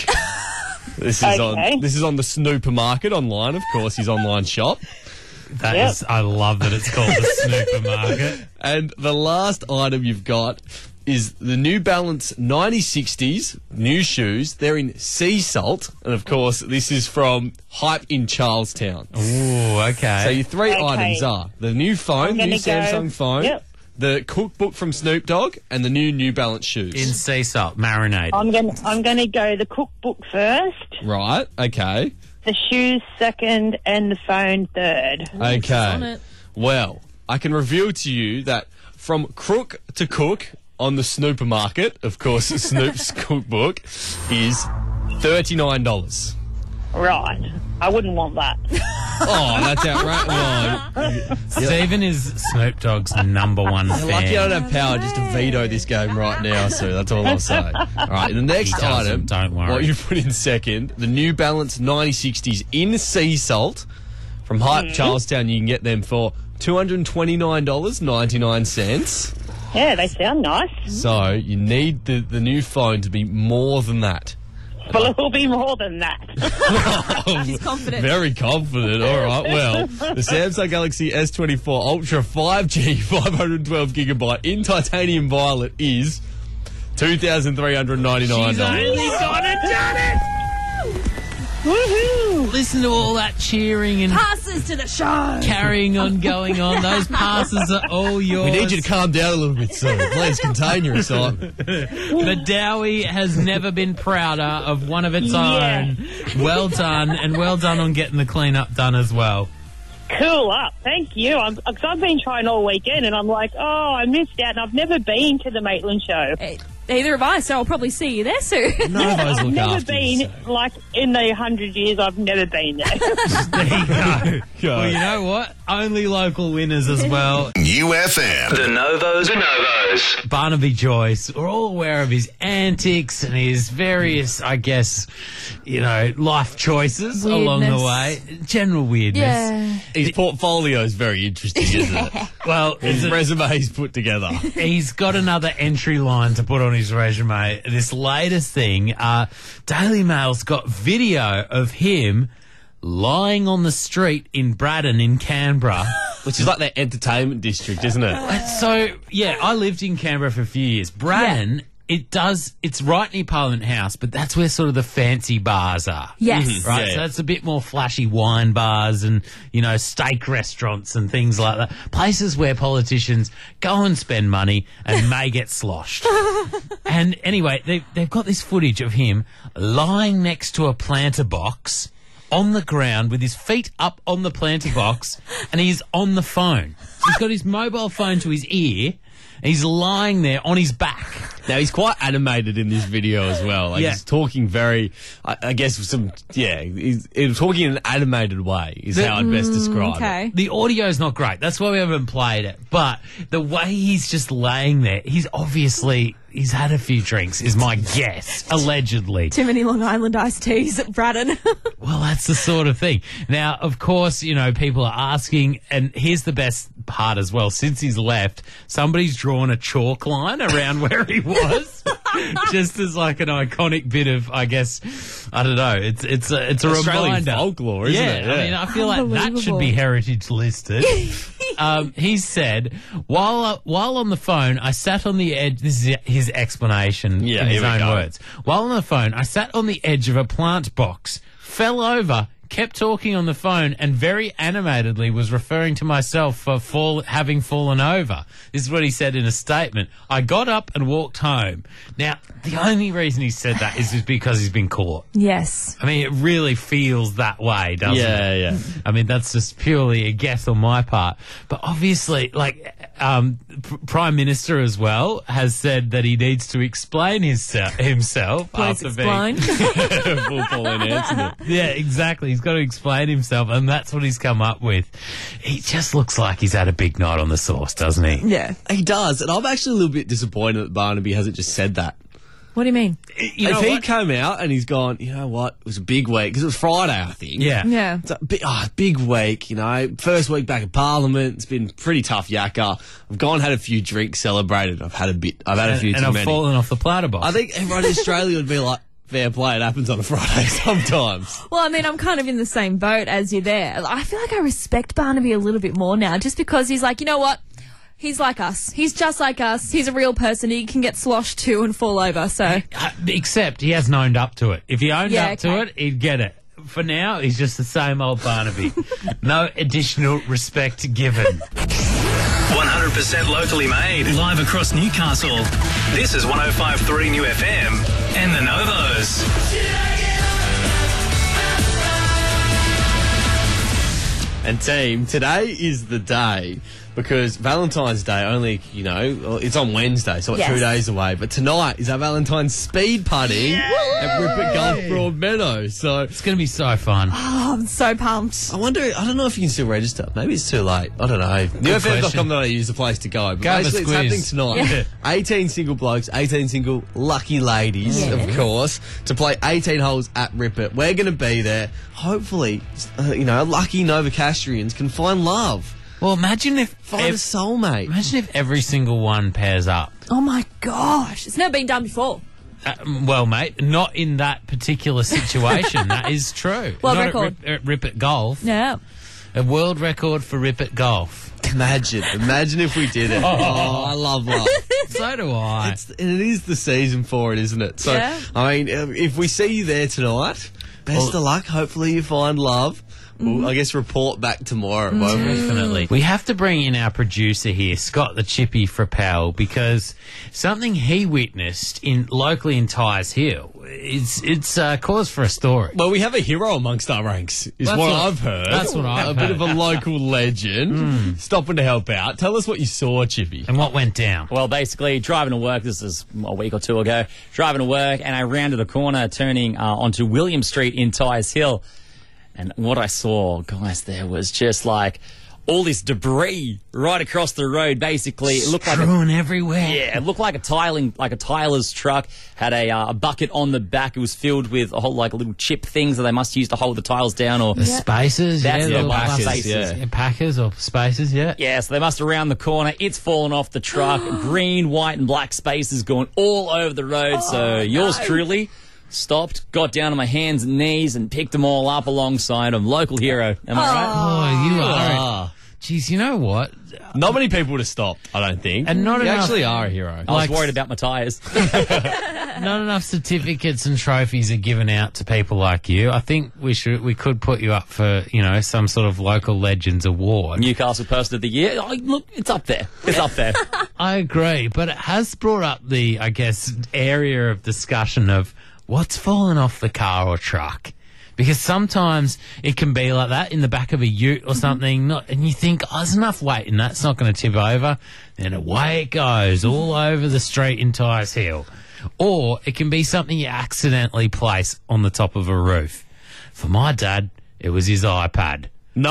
This is Okay. on this is on the Snooper Market online, of course, his online shop. That Yep. is, I love that it's called the Snooper Market. And the last item you've got is the New Balance ninety sixties, new shoes. They're in sea salt. And of course, this is from Hype in Charlestown. Ooh, okay. So your three Okay. items are the new phone, I'm gonna new go- Samsung phone, Yep. the cookbook from Snoop Dogg, and the new New Balance shoes. in sea salt, marinated. I'm gonna I'm gonna go the cookbook first, Right, okay. the shoes second, and the phone third. on Okay. it. Well, I can reveal to you that From Crook to Cook on the Snooper Market, of course, Snoop's cookbook, is thirty-nine dollars. Right. I wouldn't want that. Oh, that's outrageous. Well, Stephen is Snoop Dogg's number one you're lucky I fan. don't have power just to veto this game right now, so that's all I'll say. All right, the next He doesn't, item, don't worry. what you put in second, the New Balance ninety sixties in sea salt from Hype Charlestown. You can get them for two hundred twenty-nine dollars and ninety-nine cents. Yeah, they sound nice. So you need the, the new phone to be more than that. Well, it will be more than that. She's confident. Very confident. All right. Well, the Samsung Galaxy S twenty-four Ultra five G, five hundred twelve gigabyte in titanium violet is two thousand three hundred ninety-nine She's dollars. only got it, done it! Woohoo! Listen to all that cheering and Passes to the show. carrying on going on. Those passes are all yours. We need you to calm down a little bit, sir. Please contain your excitement. The Dowie has never been prouder of one of its Yeah. own. Well done, and well done on getting the clean-up done as well. Cool up. Thank you. I'm, cause I've been trying all weekend and I'm like, oh, I missed out and I've never been to the Maitland show. Eh, Neither have I, so I'll probably see you there soon. No, those I've look never after been, you, so. like, in the hundred years, I've never been there. There you go. Go. Well, you know what? Only local winners as well. U F M. The Novos, the Novos. Barnaby Joyce, we're all aware of his antics and his various, I guess, you know, life choices along the Weirdness. way. General weirdness. Yeah. His portfolio is very interesting, isn't it? Well, His it's a- resume he's put together. he's got another entry line to put on his resume. This latest thing, uh, Daily Mail's got video of him lying on the street in Braddon in Canberra. Which is like their entertainment district, isn't it? So, yeah, I lived in Canberra for a few years. Braddon, it does, it's right near Parliament House, but that's where sort of the fancy bars are. Yes. Mhm. Right, Yeah. so that's a bit more flashy wine bars and, you know, steak restaurants and things like that. Places where politicians go and spend money and may get sloshed. And anyway, they, they've got this footage of him lying next to a planter box on the ground with his feet up on the planter box and he's on the phone. So he's got his mobile phone to his ear. He's lying there on his back. Now, he's quite animated in this video as well. Like, Yeah. he's talking very, I, I guess, some, yeah, he's, he's talking in an animated way, is The- how I'd best describe it. Okay. The audio's not great. That's why we haven't played it. But the way he's just laying there, he's obviously, he's had a few drinks, is my guess, allegedly. Too many Long Island iced teas at Braddon. Well, that's the sort of thing. Now, of course, you know, people are asking, and here's the best part as well. Since he's left, somebody's drawn a chalk line around where he was, just as like an iconic bit of, I guess, I don't know. It's it's a, it's a Australian reminder. folklore, isn't yeah, it? I Yeah. mean, I feel like that should Unbelievable. be heritage listed. um, he said, while uh, while on the phone, I sat on the edge. This is his explanation Yeah, in his here we own go. words. While on the phone, I sat on the edge of a plant box, fell over, kept talking on the phone, and very animatedly was referring to myself for fall, having fallen over. This is what he said in a statement. I got up and walked home. Now, the only reason he said that is just because he's been caught. Yes. I mean, it really feels that way, doesn't Yeah, it? yeah. I mean, that's just purely a guess on my part. But obviously, like, um, P- Prime Minister as well has said that he needs to explain his, himself Please after explain. being... Full Pauline Hanson. Yeah, exactly. He's got to explain himself, and that's what he's come up with. He just looks like he's had a big night on the sauce, doesn't he? Yeah. He does, and I'm actually a little bit disappointed that Barnaby hasn't just said that. What do you mean? You know if he what? came out and he's gone, you know what, it was a big week, because it was Friday, I think. Yeah. Yeah. It's a big, oh, big week, you know. First week back in Parliament. It's been pretty tough yakka. I've gone had a few drinks, celebrated. I've had a bit. I've had a few and too I've many. fallen off the platter box. I think everyone in Australia would be like, fair play. It happens on a Friday sometimes. Well, I mean, I'm kind of in the same boat as you there. I feel like I respect Barnaby a little bit more now, just because he's like, you know what? He's like us. He's just like us. He's a real person. He can get sloshed too and fall over. So Uh, Except he hasn't owned up to it. If he owned Yeah, up to okay. it, he'd get it. For now, he's just the same old Barnaby. No additional respect given. one hundred percent locally made. Live across Newcastle. This is one oh five point three New F M and the Novos. And team, today is the day because Valentine's Day only, you know, it's on Wednesday, so it's Yes. two days away. But tonight is our Valentine's speed putting at Ripper Golf Broadmeadow. So It's going to be so fun. oh, I'm so pumped. I wonder, I don't know if you can still register. Maybe it's too late. I don't know. new f m dot com dot a u is the place to go. But Go have a basically, it's happening squeeze. tonight. Yeah. eighteen single blokes, eighteen single lucky ladies, Yes. of course, to play eighteen holes at Ripper. We're going to be there. Hopefully, uh, you know, lucky Novocastrians can find love. Well, imagine if, Find a if soulmate. imagine if every single one pairs up. Oh my gosh. It's never been done before. Uh, well, mate, not in that particular situation. That is true. World not record. At Rip, at Rip at Golf. Yeah. A world record for Rip at Golf. Imagine, imagine if we did it. Oh, I love love. So do I. It's, and it is the season for it, isn't it? So, Yeah. I mean, if if we see you there tonight, best Well- of luck. Hopefully you find love. We'll, I guess, report back tomorrow, won't we? Definitely. We have to bring in our producer here, Scott the Chippy Frappel, because something he witnessed in locally in Tyres Hill, it's it's uh, cause for a story. Well, we have a hero amongst our ranks, is That's what, what- I've heard. that's what I've A bit heard. of a local legend, stopping to help out. Tell us what you saw, Chippy. And what went down? Well, basically, driving to work, this is a week or two ago, driving to work, and I rounded a corner turning uh, onto William Street in Tyres Hill. And what I saw, guys, there was just like all this debris right across the road. Basically, it looked like a, Strewn everywhere. yeah, it looked like a tiling, like a tiler's truck. Had a, uh, a bucket on the back. It was filled with a whole like little chip things that they must use to hold the tiles down. Or The spaces, That's yeah, the little packers, spaces, yeah. packers or spaces, yeah. yeah, so they must have round the corner. It's fallen off the truck. Green, white, and black spaces going all over the road. so yours truly stopped, got down on my hands and knees, and picked them all up alongside him. Local hero. Am I right? Oh, you are. Ah. Jeez, you know what? Not many people would have stopped, I don't think. And not you enough- actually are a hero. I was Like- worried about my tyres. Not enough certificates and trophies are given out to people like you. I think we should, we could put you up for, you know, some sort of local legends award. Newcastle Person of the Year. Oh, look, it's up there. It's up there. I agree, but it has brought up the, I guess, area of discussion of what's fallen off the car or truck. Because sometimes it can be like that in the back of a ute or something, not, and you think, oh, there's enough weight in that, it's not going to tip over. Then away it goes all over the street in Tyres Hill. Or it can be something you accidentally place on the top of a roof. For my dad, it was his iPad. No.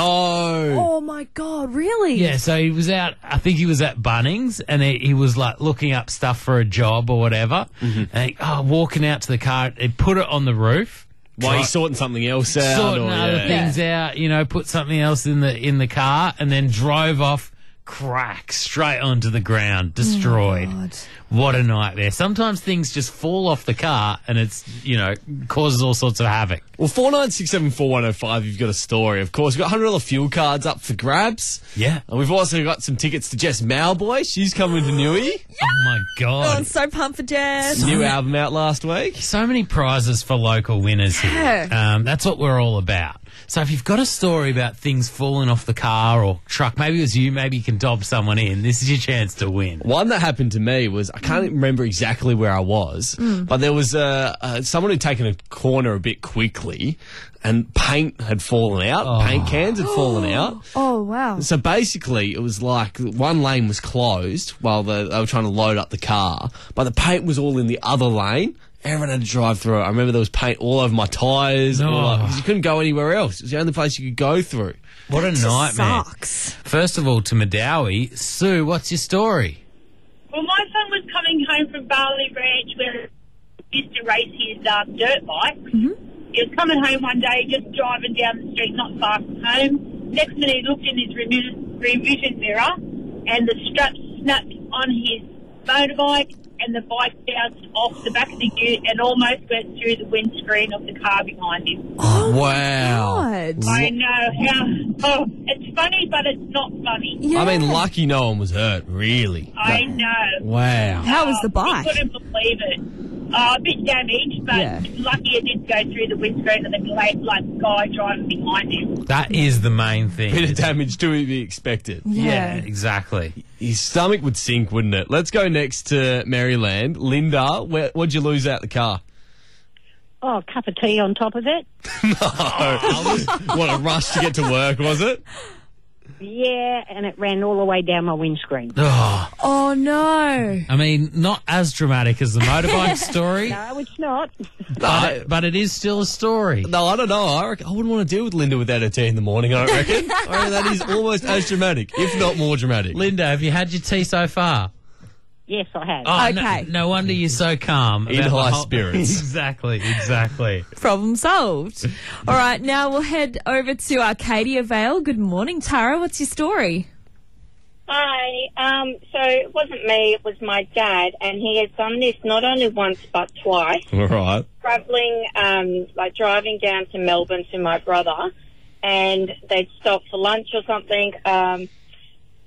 Oh my God, really? Yeah, so he was out, I think he was at Bunnings, and he, he was like looking up stuff for a job or whatever. And he, oh, walking out to the car, he put it on the roof. Why, he's sorting something else out? Sorting or, other yeah. things out, you know, put something else in the in the car, and then drove off, crack, straight onto the ground, destroyed. God. What a nightmare. Sometimes things just fall off the car, and it's, you know, causes all sorts of havoc. Well, four nine six seven four one oh five, you've got a story. Of course, we've got one hundred dollars fuel cards up for grabs. Yeah. And we've also got some tickets to Jess Malboy. She's coming to Newey. Oh, my Oh, God. I'm so pumped for Jess. New album out last week. So many prizes for local winners here. Um, that's what we're all about. So if you've got a story about things falling off the car or truck, maybe it was you, maybe you can dob someone in. This is your chance to win. One that happened to me was, I can't even remember exactly where I was, but there was uh, uh, someone who'd taken a corner a bit quickly and paint had fallen out. Paint cans had fallen out. Oh, wow. So basically, it was like one lane was closed while they, they were trying to load up the car, but the paint was all in the other lane. Everyone had to drive through it. I remember there was paint all over my tyres. No. all like- 'cause you couldn't go anywhere else. It was the only place you could go through. What a nightmare. Sucks. First of all, to Madawi, Sue, what's your story? Well, my son was coming home from Barley Ranch where he used to race his um, dirt bike. Mm-hmm. He was coming home one day, just driving down the street not far from home. Next minute, he looked in his revision, revision mirror, and the strap snapped on his motorbike, and the bike bounced off the back of the ute and almost went through the windscreen of the car behind him. Oh, wow. God. I know how. Oh, it's funny, but it's not funny. Yeah. I mean, lucky no one was hurt, really. I know. Wow. How was the He bike? couldn't believe it. Uh, a bit damaged, but Yeah. lucky it did go through the windscreen of the like, like guy driving behind him. That is the main thing. Bit of damage to be expected. Yeah, exactly. His stomach would sink, wouldn't it? Let's go next to Maryland. Linda, where, what'd you lose out the car? Oh, a cup of tea on top of it. What a rush to get to work, was it? Yeah, and it ran all the way down my windscreen. Oh, Oh, no. I mean, not as dramatic as the motorbike story, No, it's not. but, but it is still a story. No, I don't know. I, reckon, I wouldn't want to deal with Linda without her tea in the morning, I don't reckon. I reckon that is almost as dramatic, if not more dramatic. Linda, have you had your tea so far? Yes, I have. Oh, no- Okay. No, wonder you're so calm. In about the high whole- spirits. Exactly, exactly. Problem solved. All right, now we'll head over to Arcadia Vale. Good morning, Tara. What's your story? Hi. Um, so it wasn't me, it was my dad, and he had done this not only once but twice. All right. Travelling, um, like driving down to Melbourne to my brother, and they'd stop for lunch or something. Um,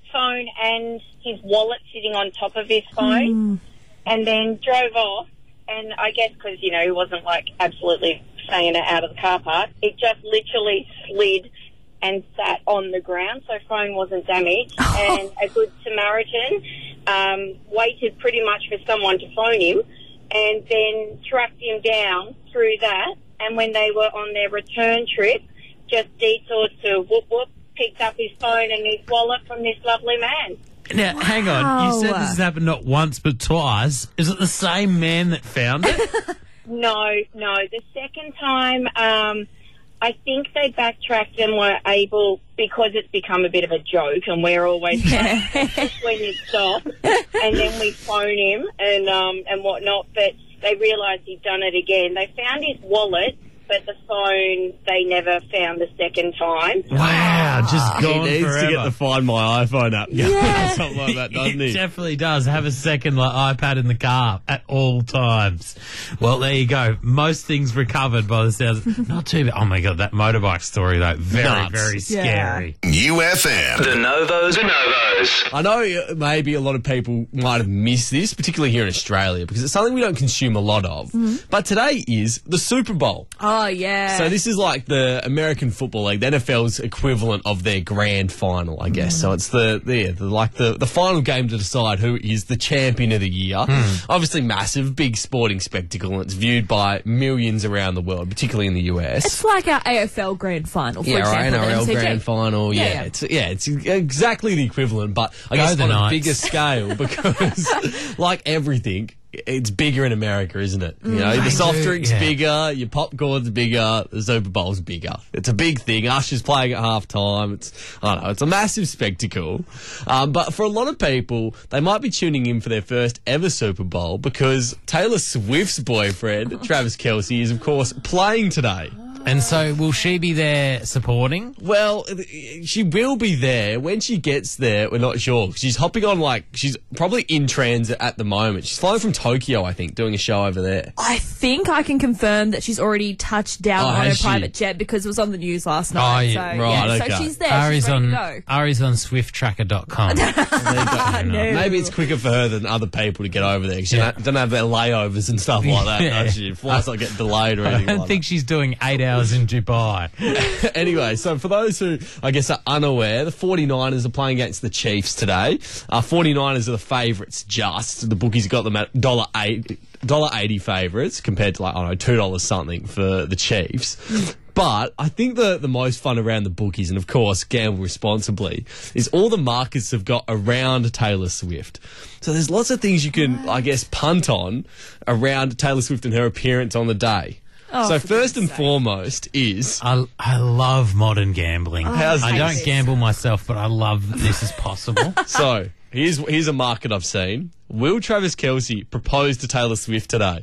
phone and his wallet sitting on top of his phone, Mm. and then drove off. And I guess because, you know, he wasn't, like, absolutely saying it out of the car park, it just literally slid and sat on the ground, so phone wasn't damaged. And a good Samaritan um, waited pretty much for someone to phone him and then tracked him down through that. And when they were on their return trip, just detoured to Whoop Whoop, picked up his phone and his wallet from this lovely man. Now, hang on. You said this has happened not once but twice. Is it the same man that found it? No, no. The second time, um, I think they backtracked and were able, because it's become a bit of a joke and we're always like, just when you stop, and then we phone him and um, and whatnot, but they realised he'd done it again. They found his wallet, but the phone they never found the second time. Wow, just gone He needs forever. to get the Find My iPhone app. Yeah. Something like that, doesn't It he? definitely does. Have a second like iPad in the car at all times. Well, there you go. Most things recovered by the sounds. Not too bad. Oh my God, that motorbike story though. Very, Nuts. very scary. U F M. The Novos. The Novos. I know uh, maybe a lot of people might have missed this, particularly here in Australia, because it's something we don't consume a lot of. But today is the Super Bowl. Oh, yeah. So this is like the American Football League, the N F L's equivalent of their grand final, I guess. So it's the, the, the like the, the final game to decide who is the champion of the year. Obviously massive, big sporting spectacle, and it's viewed by millions around the world, particularly in the U S. It's like our A F L grand final, for Yeah, right, example. N R L the M C G. grand final. Yeah, Yeah, yeah. it's yeah, it's exactly the equivalent, but I Go guess the on a Knights. bigger scale because, like everything, it's bigger in America, isn't it? You know, They the soft do, drink's yeah. bigger, your popcorn's bigger, the Super Bowl's bigger. It's a big thing. Usher's playing at half time. It's I don't know, it's a massive spectacle. Um, but for a lot of people, they might be tuning in for their first ever Super Bowl because Taylor Swift's boyfriend, Travis Kelce, is of course playing today. And so, will she be there supporting? Well, she will be there. When she gets there, we're not sure. She's hopping on, like, she's probably in transit at the moment. She's flying from Tokyo, I think, doing a show over there. I think I can confirm that she's already touched down Oh, on her has she? private jet because it was on the news last night. Oh, yeah. So, Right, yeah, okay. so she's there. Ari's she's ready on, to go. Ari's on swift tracker dot com. There you go. No. Maybe it's quicker for her than other people to get over there. She Yeah. don't don't have their layovers and stuff like that. Yeah. does she? Flights not getting delayed or I anything don't like think she's doing eight hours in Dubai. that. Anyway, so for those who, I guess, are unaware, the forty-niners are playing against the Chiefs today. Uh, forty-niners are the favourites just. The bookies got them at one dollar eighty one dollar eighty favourites compared to, like, I don't know, two dollars something for the Chiefs. But I think the, the most fun around the bookies, and of course gamble responsibly, is all the markets have got around Taylor Swift. So there's lots of things you can, I guess, punt on around Taylor Swift and her appearance on the day. Oh, so for first and goodness sake. foremost is... I, I love modern gambling. How's I this? don't gamble myself, but I love that this is possible. So, here's here's a market I've seen. Will Travis Kelce propose to Taylor Swift today?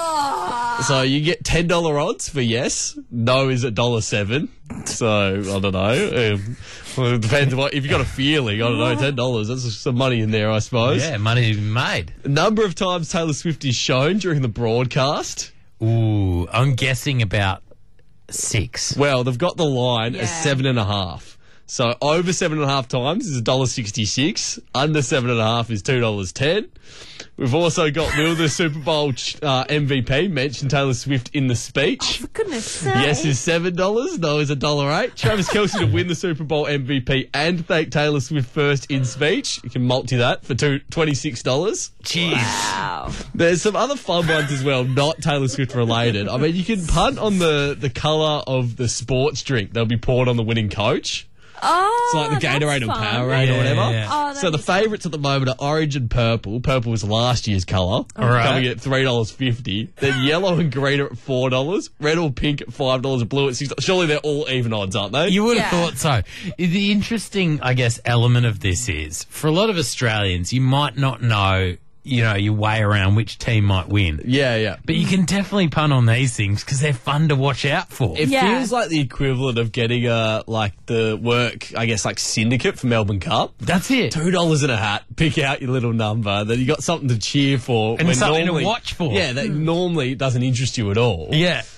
Oh! So you get ten dollar odds for yes. No is at one dollar seven. So, I don't know. Um, well, it depends on what... If you've got a feeling, I don't know, ten dollars. That's some money in there, I suppose. Yeah, money to be made. A number of times Taylor Swift is shown during the broadcast. Ooh, I'm guessing about six. Well, they've got the line Yeah. as seven and a half. So over seven and a half times is one dollar sixty-six. Under seven and a half is two dollars ten. We've also got Will the Super Bowl uh, M V P mentioned Taylor Swift in the speech. For goodness sake. Yes is seven dollars. No is a dollar eight. Travis Kelce to win the Super Bowl M V P and thank Taylor Swift first in speech. You can multi that for two, twenty-six dollars. Jeez. Wow. There's some other fun ones as well, not Taylor Swift related. I mean, you can punt on the, the colour of the sports drink they'll be poured on the winning coach. Oh, It's like the Gatorade that's or fun. Powerade Yeah, or whatever. yeah. Oh, So the that'd be favourites at the moment are orange and purple. Purple was last year's colour, right. coming at three dollars fifty. Then yellow and green are at four dollars. Red or pink at five dollars. And blue at six dollars. Surely they're all even odds, aren't they? You would have Yeah. thought so. The interesting, I guess, element of this is, for a lot of Australians, you might not know, you know, your way around which team might win. yeah, yeah. But you can definitely punt on these things because they're fun to watch out for. It Yeah. feels like the equivalent of getting a, like, the work, I guess, like syndicate for Melbourne Cup. That's it. Two dollars in a hat, pick out your little number, then you got something to cheer for. And when something to normally- watch for. Yeah, that normally doesn't interest you at all. Yeah.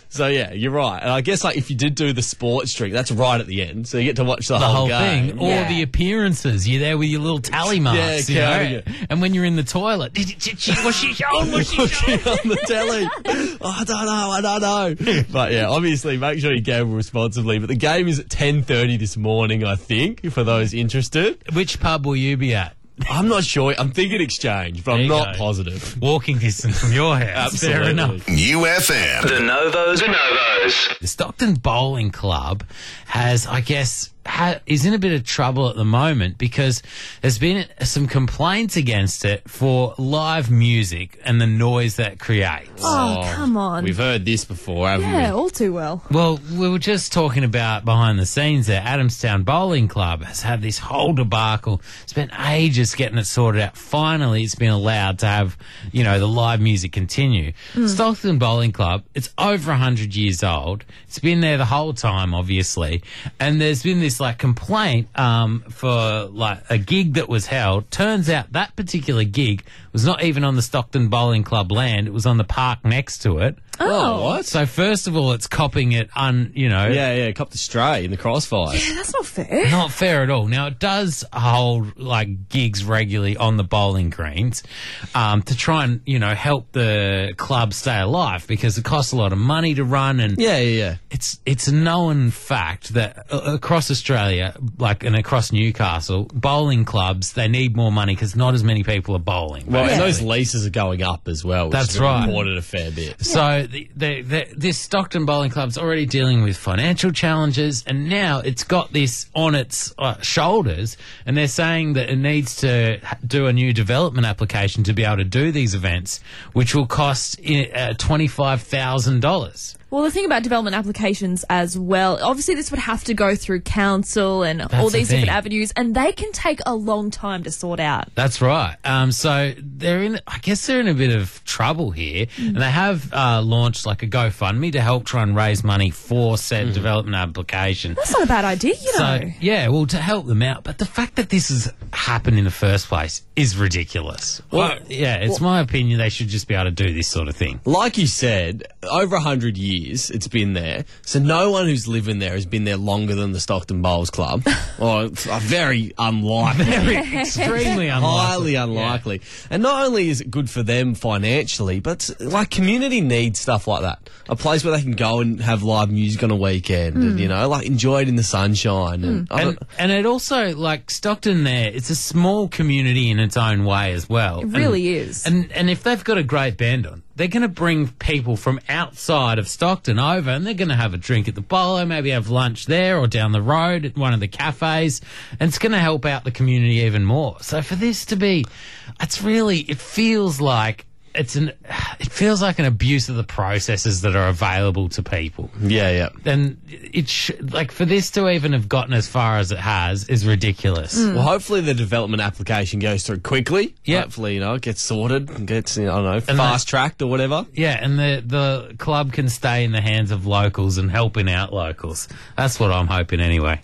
So yeah, you're right. And I guess like if you did do the sports drink, that's right at the end, so you get to watch the, The whole, whole game. thing, or Yeah. the appearances. You're there with your little tally marks, you counting know? it. And when you're in the toilet, did, did she, was she shown? Was she Watching shown? on the telly. Oh, I don't know, I don't know. But yeah, obviously make sure you gamble responsibly. But the game is at ten thirty this morning, I think, for those interested. Which pub will you be at? I'm not sure. I'm thinking Exchange, but There I'm you not go. positive. Walking distance from your house. Fair Absolutely. enough. New F M. The Novos. The Novos. The Stockton Bowling Club has, I guess, ha- is in a bit of trouble at the moment because there's been some complaints against it for live music and the noise that it creates. Oh, come on. We've heard this before, haven't Yeah, we? all too well. Well, we were just talking about behind the scenes there. Adamstown Bowling Club has had this whole debacle. Spent ages getting it sorted out. Finally, it's been allowed to have, you know, the live music continue. Stockton Bowling Club, it's over one hundred years old. It's been there the whole time, obviously. And there's been this, like, complaint um, for, like, a gig that was held. Turns out that particular gig was not even on the Stockton Bowling Club land. It was on the park next to it. Oh, what? So first of all, it's copping it un, you know, Yeah, yeah, copped the stray in the crossfire. Yeah, that's not fair. not fair at all. Now it does hold like gigs regularly on the bowling greens um, to try and you know help the club stay alive because it costs a lot of money to run and Yeah, yeah, yeah. it's it's a known fact that uh, across Australia, like and across Newcastle, bowling clubs they need more money because not as many people are bowling. Well, and basically. those leases are going up as well. Which That's has been right. reported a fair bit. So the, the, the, this Stockton Bowling Club's already dealing with financial challenges, and now it's got this on its uh, shoulders, and they're saying that it needs to ha- do a new development application to be able to do these events, which will cost uh, twenty-five thousand dollars. Well, the thing about development applications as well, obviously this would have to go through council and all the these different thing. avenues, and they can take a long time to sort out. That's right. Um, so they're in, I guess they're in a bit of trouble here, and they have uh, launched like a GoFundMe to help try and raise money for said development application. That's not a bad idea, you So know. yeah, well, to help them out, but the fact that this has happened in the first place is ridiculous. Well, Well- yeah, it's my opinion they should just be able to do this sort of thing. Like you said, over a hundred years it's been there, so no one who's living there has been there longer than the Stockton Bowls Club. Or it's a very unlikely. Very extremely unlikely. Highly unlikely. And not only is it good for them financially, but like community needs stuff like that. A place where they can go and have live music on a weekend and, you know, like enjoy it in the sunshine. And, I And, don't- and it also, like, Stockton there, it's a small community in its own way as well. It really And- is. And, and if they've got a great band on, they're going to bring people from outside of Stockton over and they're going to have a drink at the bowler, maybe have lunch there or down the road at one of the cafes. And it's going to help out the community even more. So for this to be, it's really, it feels like it's an, it feels like an abuse of the processes that are available to people. yeah, yeah. And it sh- like for this to even have gotten as far as it has is ridiculous. Well, hopefully the development application goes through quickly. Yeah. Hopefully, you know, it gets sorted and gets, you know, I don't know, And fast tracked or whatever. Yeah, and the the club can stay in the hands of locals and helping out locals. That's what I'm hoping anyway.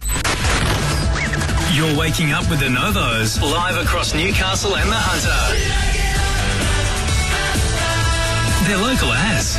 You're waking up with the Novos live across Newcastle and the Hunter. They're local as.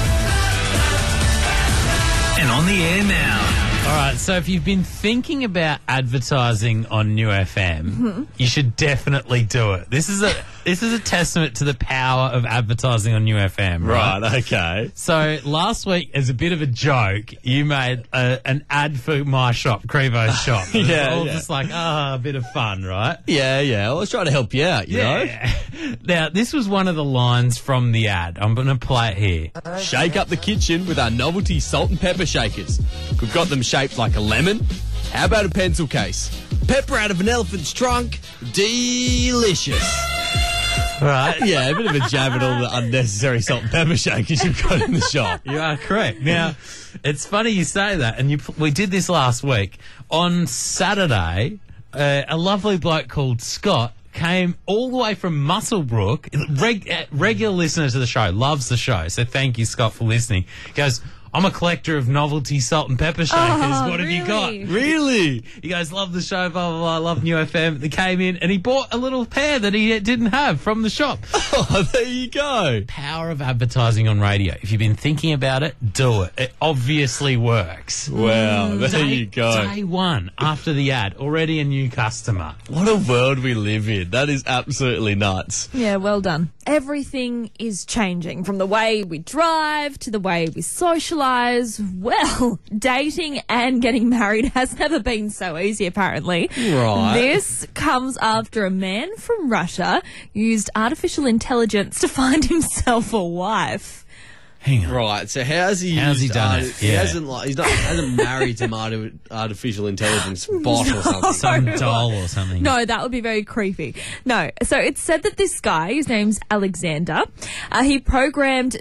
And on the air now. All right, so if you've been thinking about advertising on New F M, you should definitely do it. This is a this is a testament to the power of advertising on New F M, right? Right, okay. So last week, as a bit of a joke, you made a, an ad for my shop, Crevo's shop. It was Yeah, all yeah. just like, ah, a bit of fun, right? Yeah, yeah. I was trying to help you out, you know? Now, this was one of the lines from the ad. I'm going to play it here. Shake up the kitchen with our novelty salt and pepper shakers. We've got them shaped like a lemon. How about a pencil case? Pepper out of an elephant's trunk. Delicious. Right? Yeah, a bit of a jab at all the unnecessary salt and pepper shakers you've got in the shop. You are correct. Now, it's funny you say that, and you, we did this last week. On Saturday, uh, a lovely bloke called Scott came all the way from Muswellbrook, reg, uh, regular listener to the show, loves the show, so thank you, Scott, for listening. He goes, I'm a collector of novelty salt and pepper shakers. Oh, what have you really? got? Really? You guys love the show, blah, blah, blah. I love New F M. They came in and he bought a little pair that he didn't have from the shop. Oh, there you go. Power of advertising on radio. If you've been thinking about it, do it. It obviously works. Wow, there Day, you go. Day one after the ad, already a new customer. What a world we live in. That is absolutely nuts. Yeah, well done. Everything is changing from the way we drive to the way we socialise. Well, dating and getting married has never been so easy, apparently. Right. This comes after a man from Russia used artificial intelligence to find himself a wife. Hang on. Right, so how's he How's he used done arti- it? He Yeah. hasn't like he's not hasn't married some arti- artificial intelligence bot or something. Some doll or something. No, that would be very creepy. No, so it's said that this guy, his name's Alexander, uh, he programmed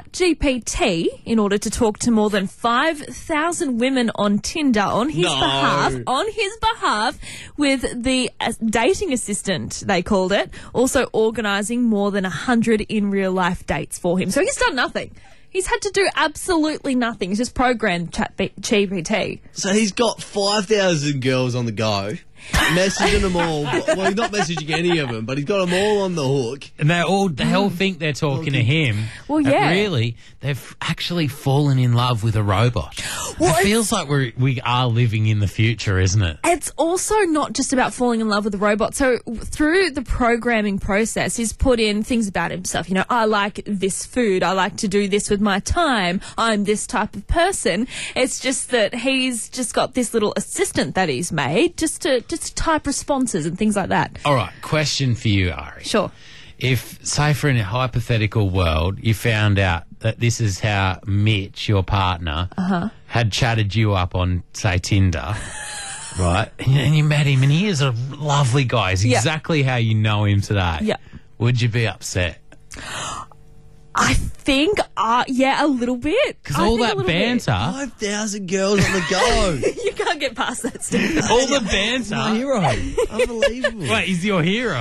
ChatGPT in order to talk to more than five thousand women on Tinder on his No. behalf, on his behalf, with the uh, dating assistant, they called it, also organising more than one hundred in real life dates for him. So he's done nothing. He's had to do absolutely nothing. He's just programmed ChatGPT. So he's got five thousand girls on the go, messaging them all. Well, he's not messaging any of them, but he's got them all on the hook. And they all they all think they're talking to him. Well, but yeah. really, they've actually fallen in love with a robot. Well, it feels like we we are living in the future, isn't it? It's also not just about falling in love with the robot. So through the programming process, he's put in things about himself. You know, I like this food. I like to do this with my time. I'm this type of person. It's just that he's just got this little assistant that he's made just to just to type responses and things like that. All right, question for you, Ari. Sure. If, say, for in a hypothetical world, you found out that this is how Mitch, your partner, Uh-huh. had chatted you up on, say, Tinder, right? And you, and you met him, and he is a lovely guy. He's Yeah. exactly how you know him today. Yeah. Would you be upset? I think, uh, yeah, a little bit. Because I all think a that little bit. banter, Five thousand girls on the go. You can't get past that, Steve. all the banter. My hero, unbelievable. Wait, he's your hero?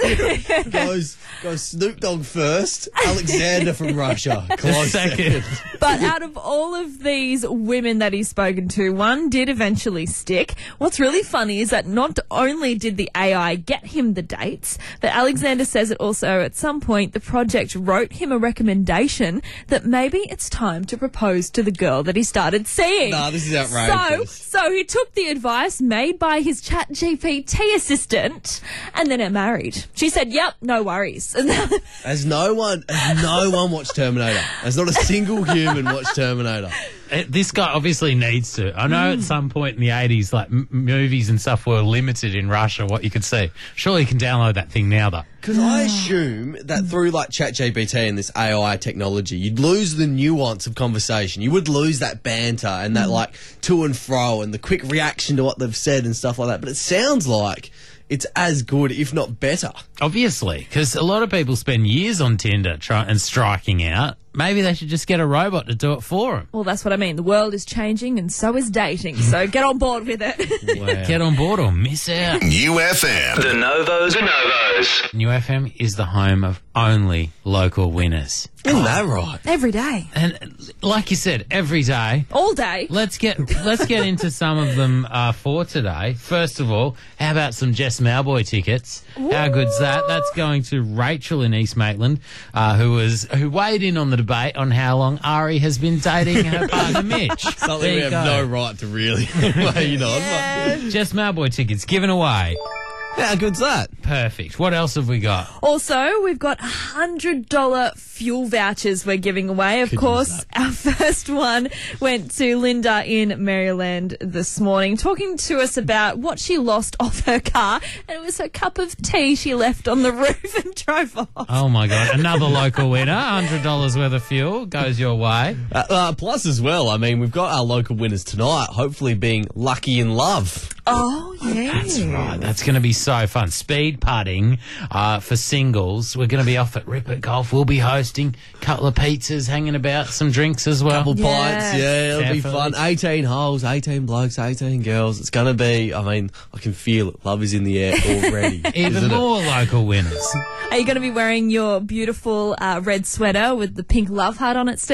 goes goes Snoop Dogg first, Alexander from Russia, close second. But out of all of these women that he's spoken to, one did eventually stick. What's really funny is that not only did the A I get him the dates, but Alexander says it also at some point the project wrote him a recommendation that maybe it's time to propose to the girl that he started seeing. Nah, this is So, outrageous. so he took the advice made by his ChatGPT assistant and then are married. She said, yep, no worries. Has no one, has no one watched Terminator? Has not a single human watched Terminator? Uh, This guy obviously needs to. I know Mm. at some point in the eighties, like m- movies and stuff were limited in Russia, what you could see. Surely you can download that thing now, though. Because I assume that through like ChatGPT and this A I technology, you'd lose the nuance of conversation. You would lose that banter and that like to and fro and the quick reaction to what they've said and stuff like that. But it sounds like it's as good, if not better. Obviously, because a lot of people spend years on Tinder try- and striking out. Maybe they should just get a robot to do it for them. Well, that's what I mean. The world is changing and so is dating. So get on board with it. Get on board or miss out. New F M. The Novos. The Novos. New F M is the home of only local winners. Isn't that right? Every day. And like you said, every day. All day. Let's get let's get into some of them uh, for today. First of all, how about some Jess Malboy tickets? How good's that? That's going to Rachel in East Maitland, uh, who was who weighed in on the debate on how long Ari has been dating her partner Mitch. Something There we you have go. no right to really weigh in on. Jess Malboy tickets given away. How good's that? Perfect. What else have we got? Also, we've got one hundred dollars fuel vouchers we're giving away. Of course, our first one went to Linda in Maryland this morning, talking to us about what she lost off her car, and it was her cup of tea she left on the roof and drove off. Oh my God! Another local winner, one hundred dollars worth of fuel goes your way. Uh, uh, plus as well, I mean, we've got our local winners tonight, hopefully being lucky in love. Oh, yeah. That's right. That's going to be so fun. Speed putting uh, for singles. We're going to be off at Ripper Golf. We'll be hosting a couple of pizzas, hanging about, some drinks as well. Couple Yes. pints, yeah, it'll be Definitely. fun. eighteen holes, eighteen blokes, eighteen girls. It's going to be, I mean, I can feel it. Love is in the air already. Even isn't it? more local winners. Are you going to be wearing your beautiful uh, red sweater with the pink love heart on it, Stephen?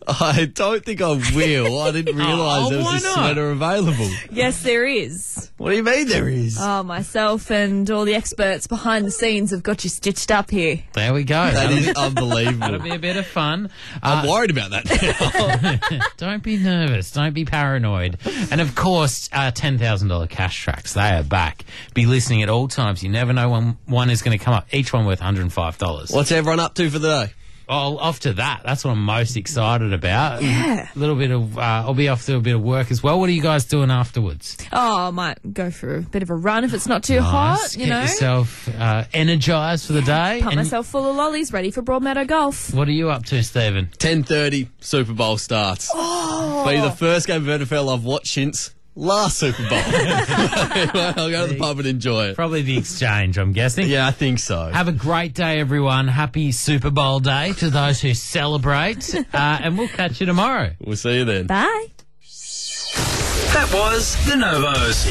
I don't think I will. I didn't realise Oh, there why was a not? sweater available. Yes, there is. What do you mean there is? Oh, myself and all the experts behind the scenes have got you stitched up here. There we go. That That'll, is unbelievable. that'll be a bit of fun. I'm Uh, worried about that now. Don't be nervous. Don't be paranoid. And of course, uh, ten thousand dollars cash tracks. They are back. Be listening at all times. You never know when one is going to come up. Each one worth one hundred five dollars. What's everyone up to for the day? Oh, off to that. That's what I'm most excited about. Yeah. A little bit of, uh, I'll be off to a bit of work as well. What are you guys doing afterwards? Oh, I might go for a bit of a run if it's not too Nice. hot, you Get know. yourself uh, energised for the day. Pump And myself full of lollies, ready for Broadmeadow Golf. what are you up to, Stephen? ten thirty, Super Bowl starts. Oh. Be the first game of N F L I've watched since last Super Bowl. I'll go to the pub and enjoy it. Probably the exchange, I'm guessing. Yeah, I think so. Have a great day, everyone. Happy Super Bowl day to those who celebrate. uh, and we'll catch you tomorrow. We'll see you then. Bye. That was The Novos.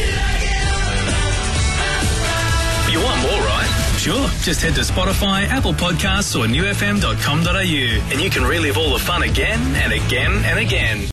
You want more, right? Sure. Just head to Spotify, Apple Podcasts, or new f m dot com dot a u, and you can relive all the fun again and again and again.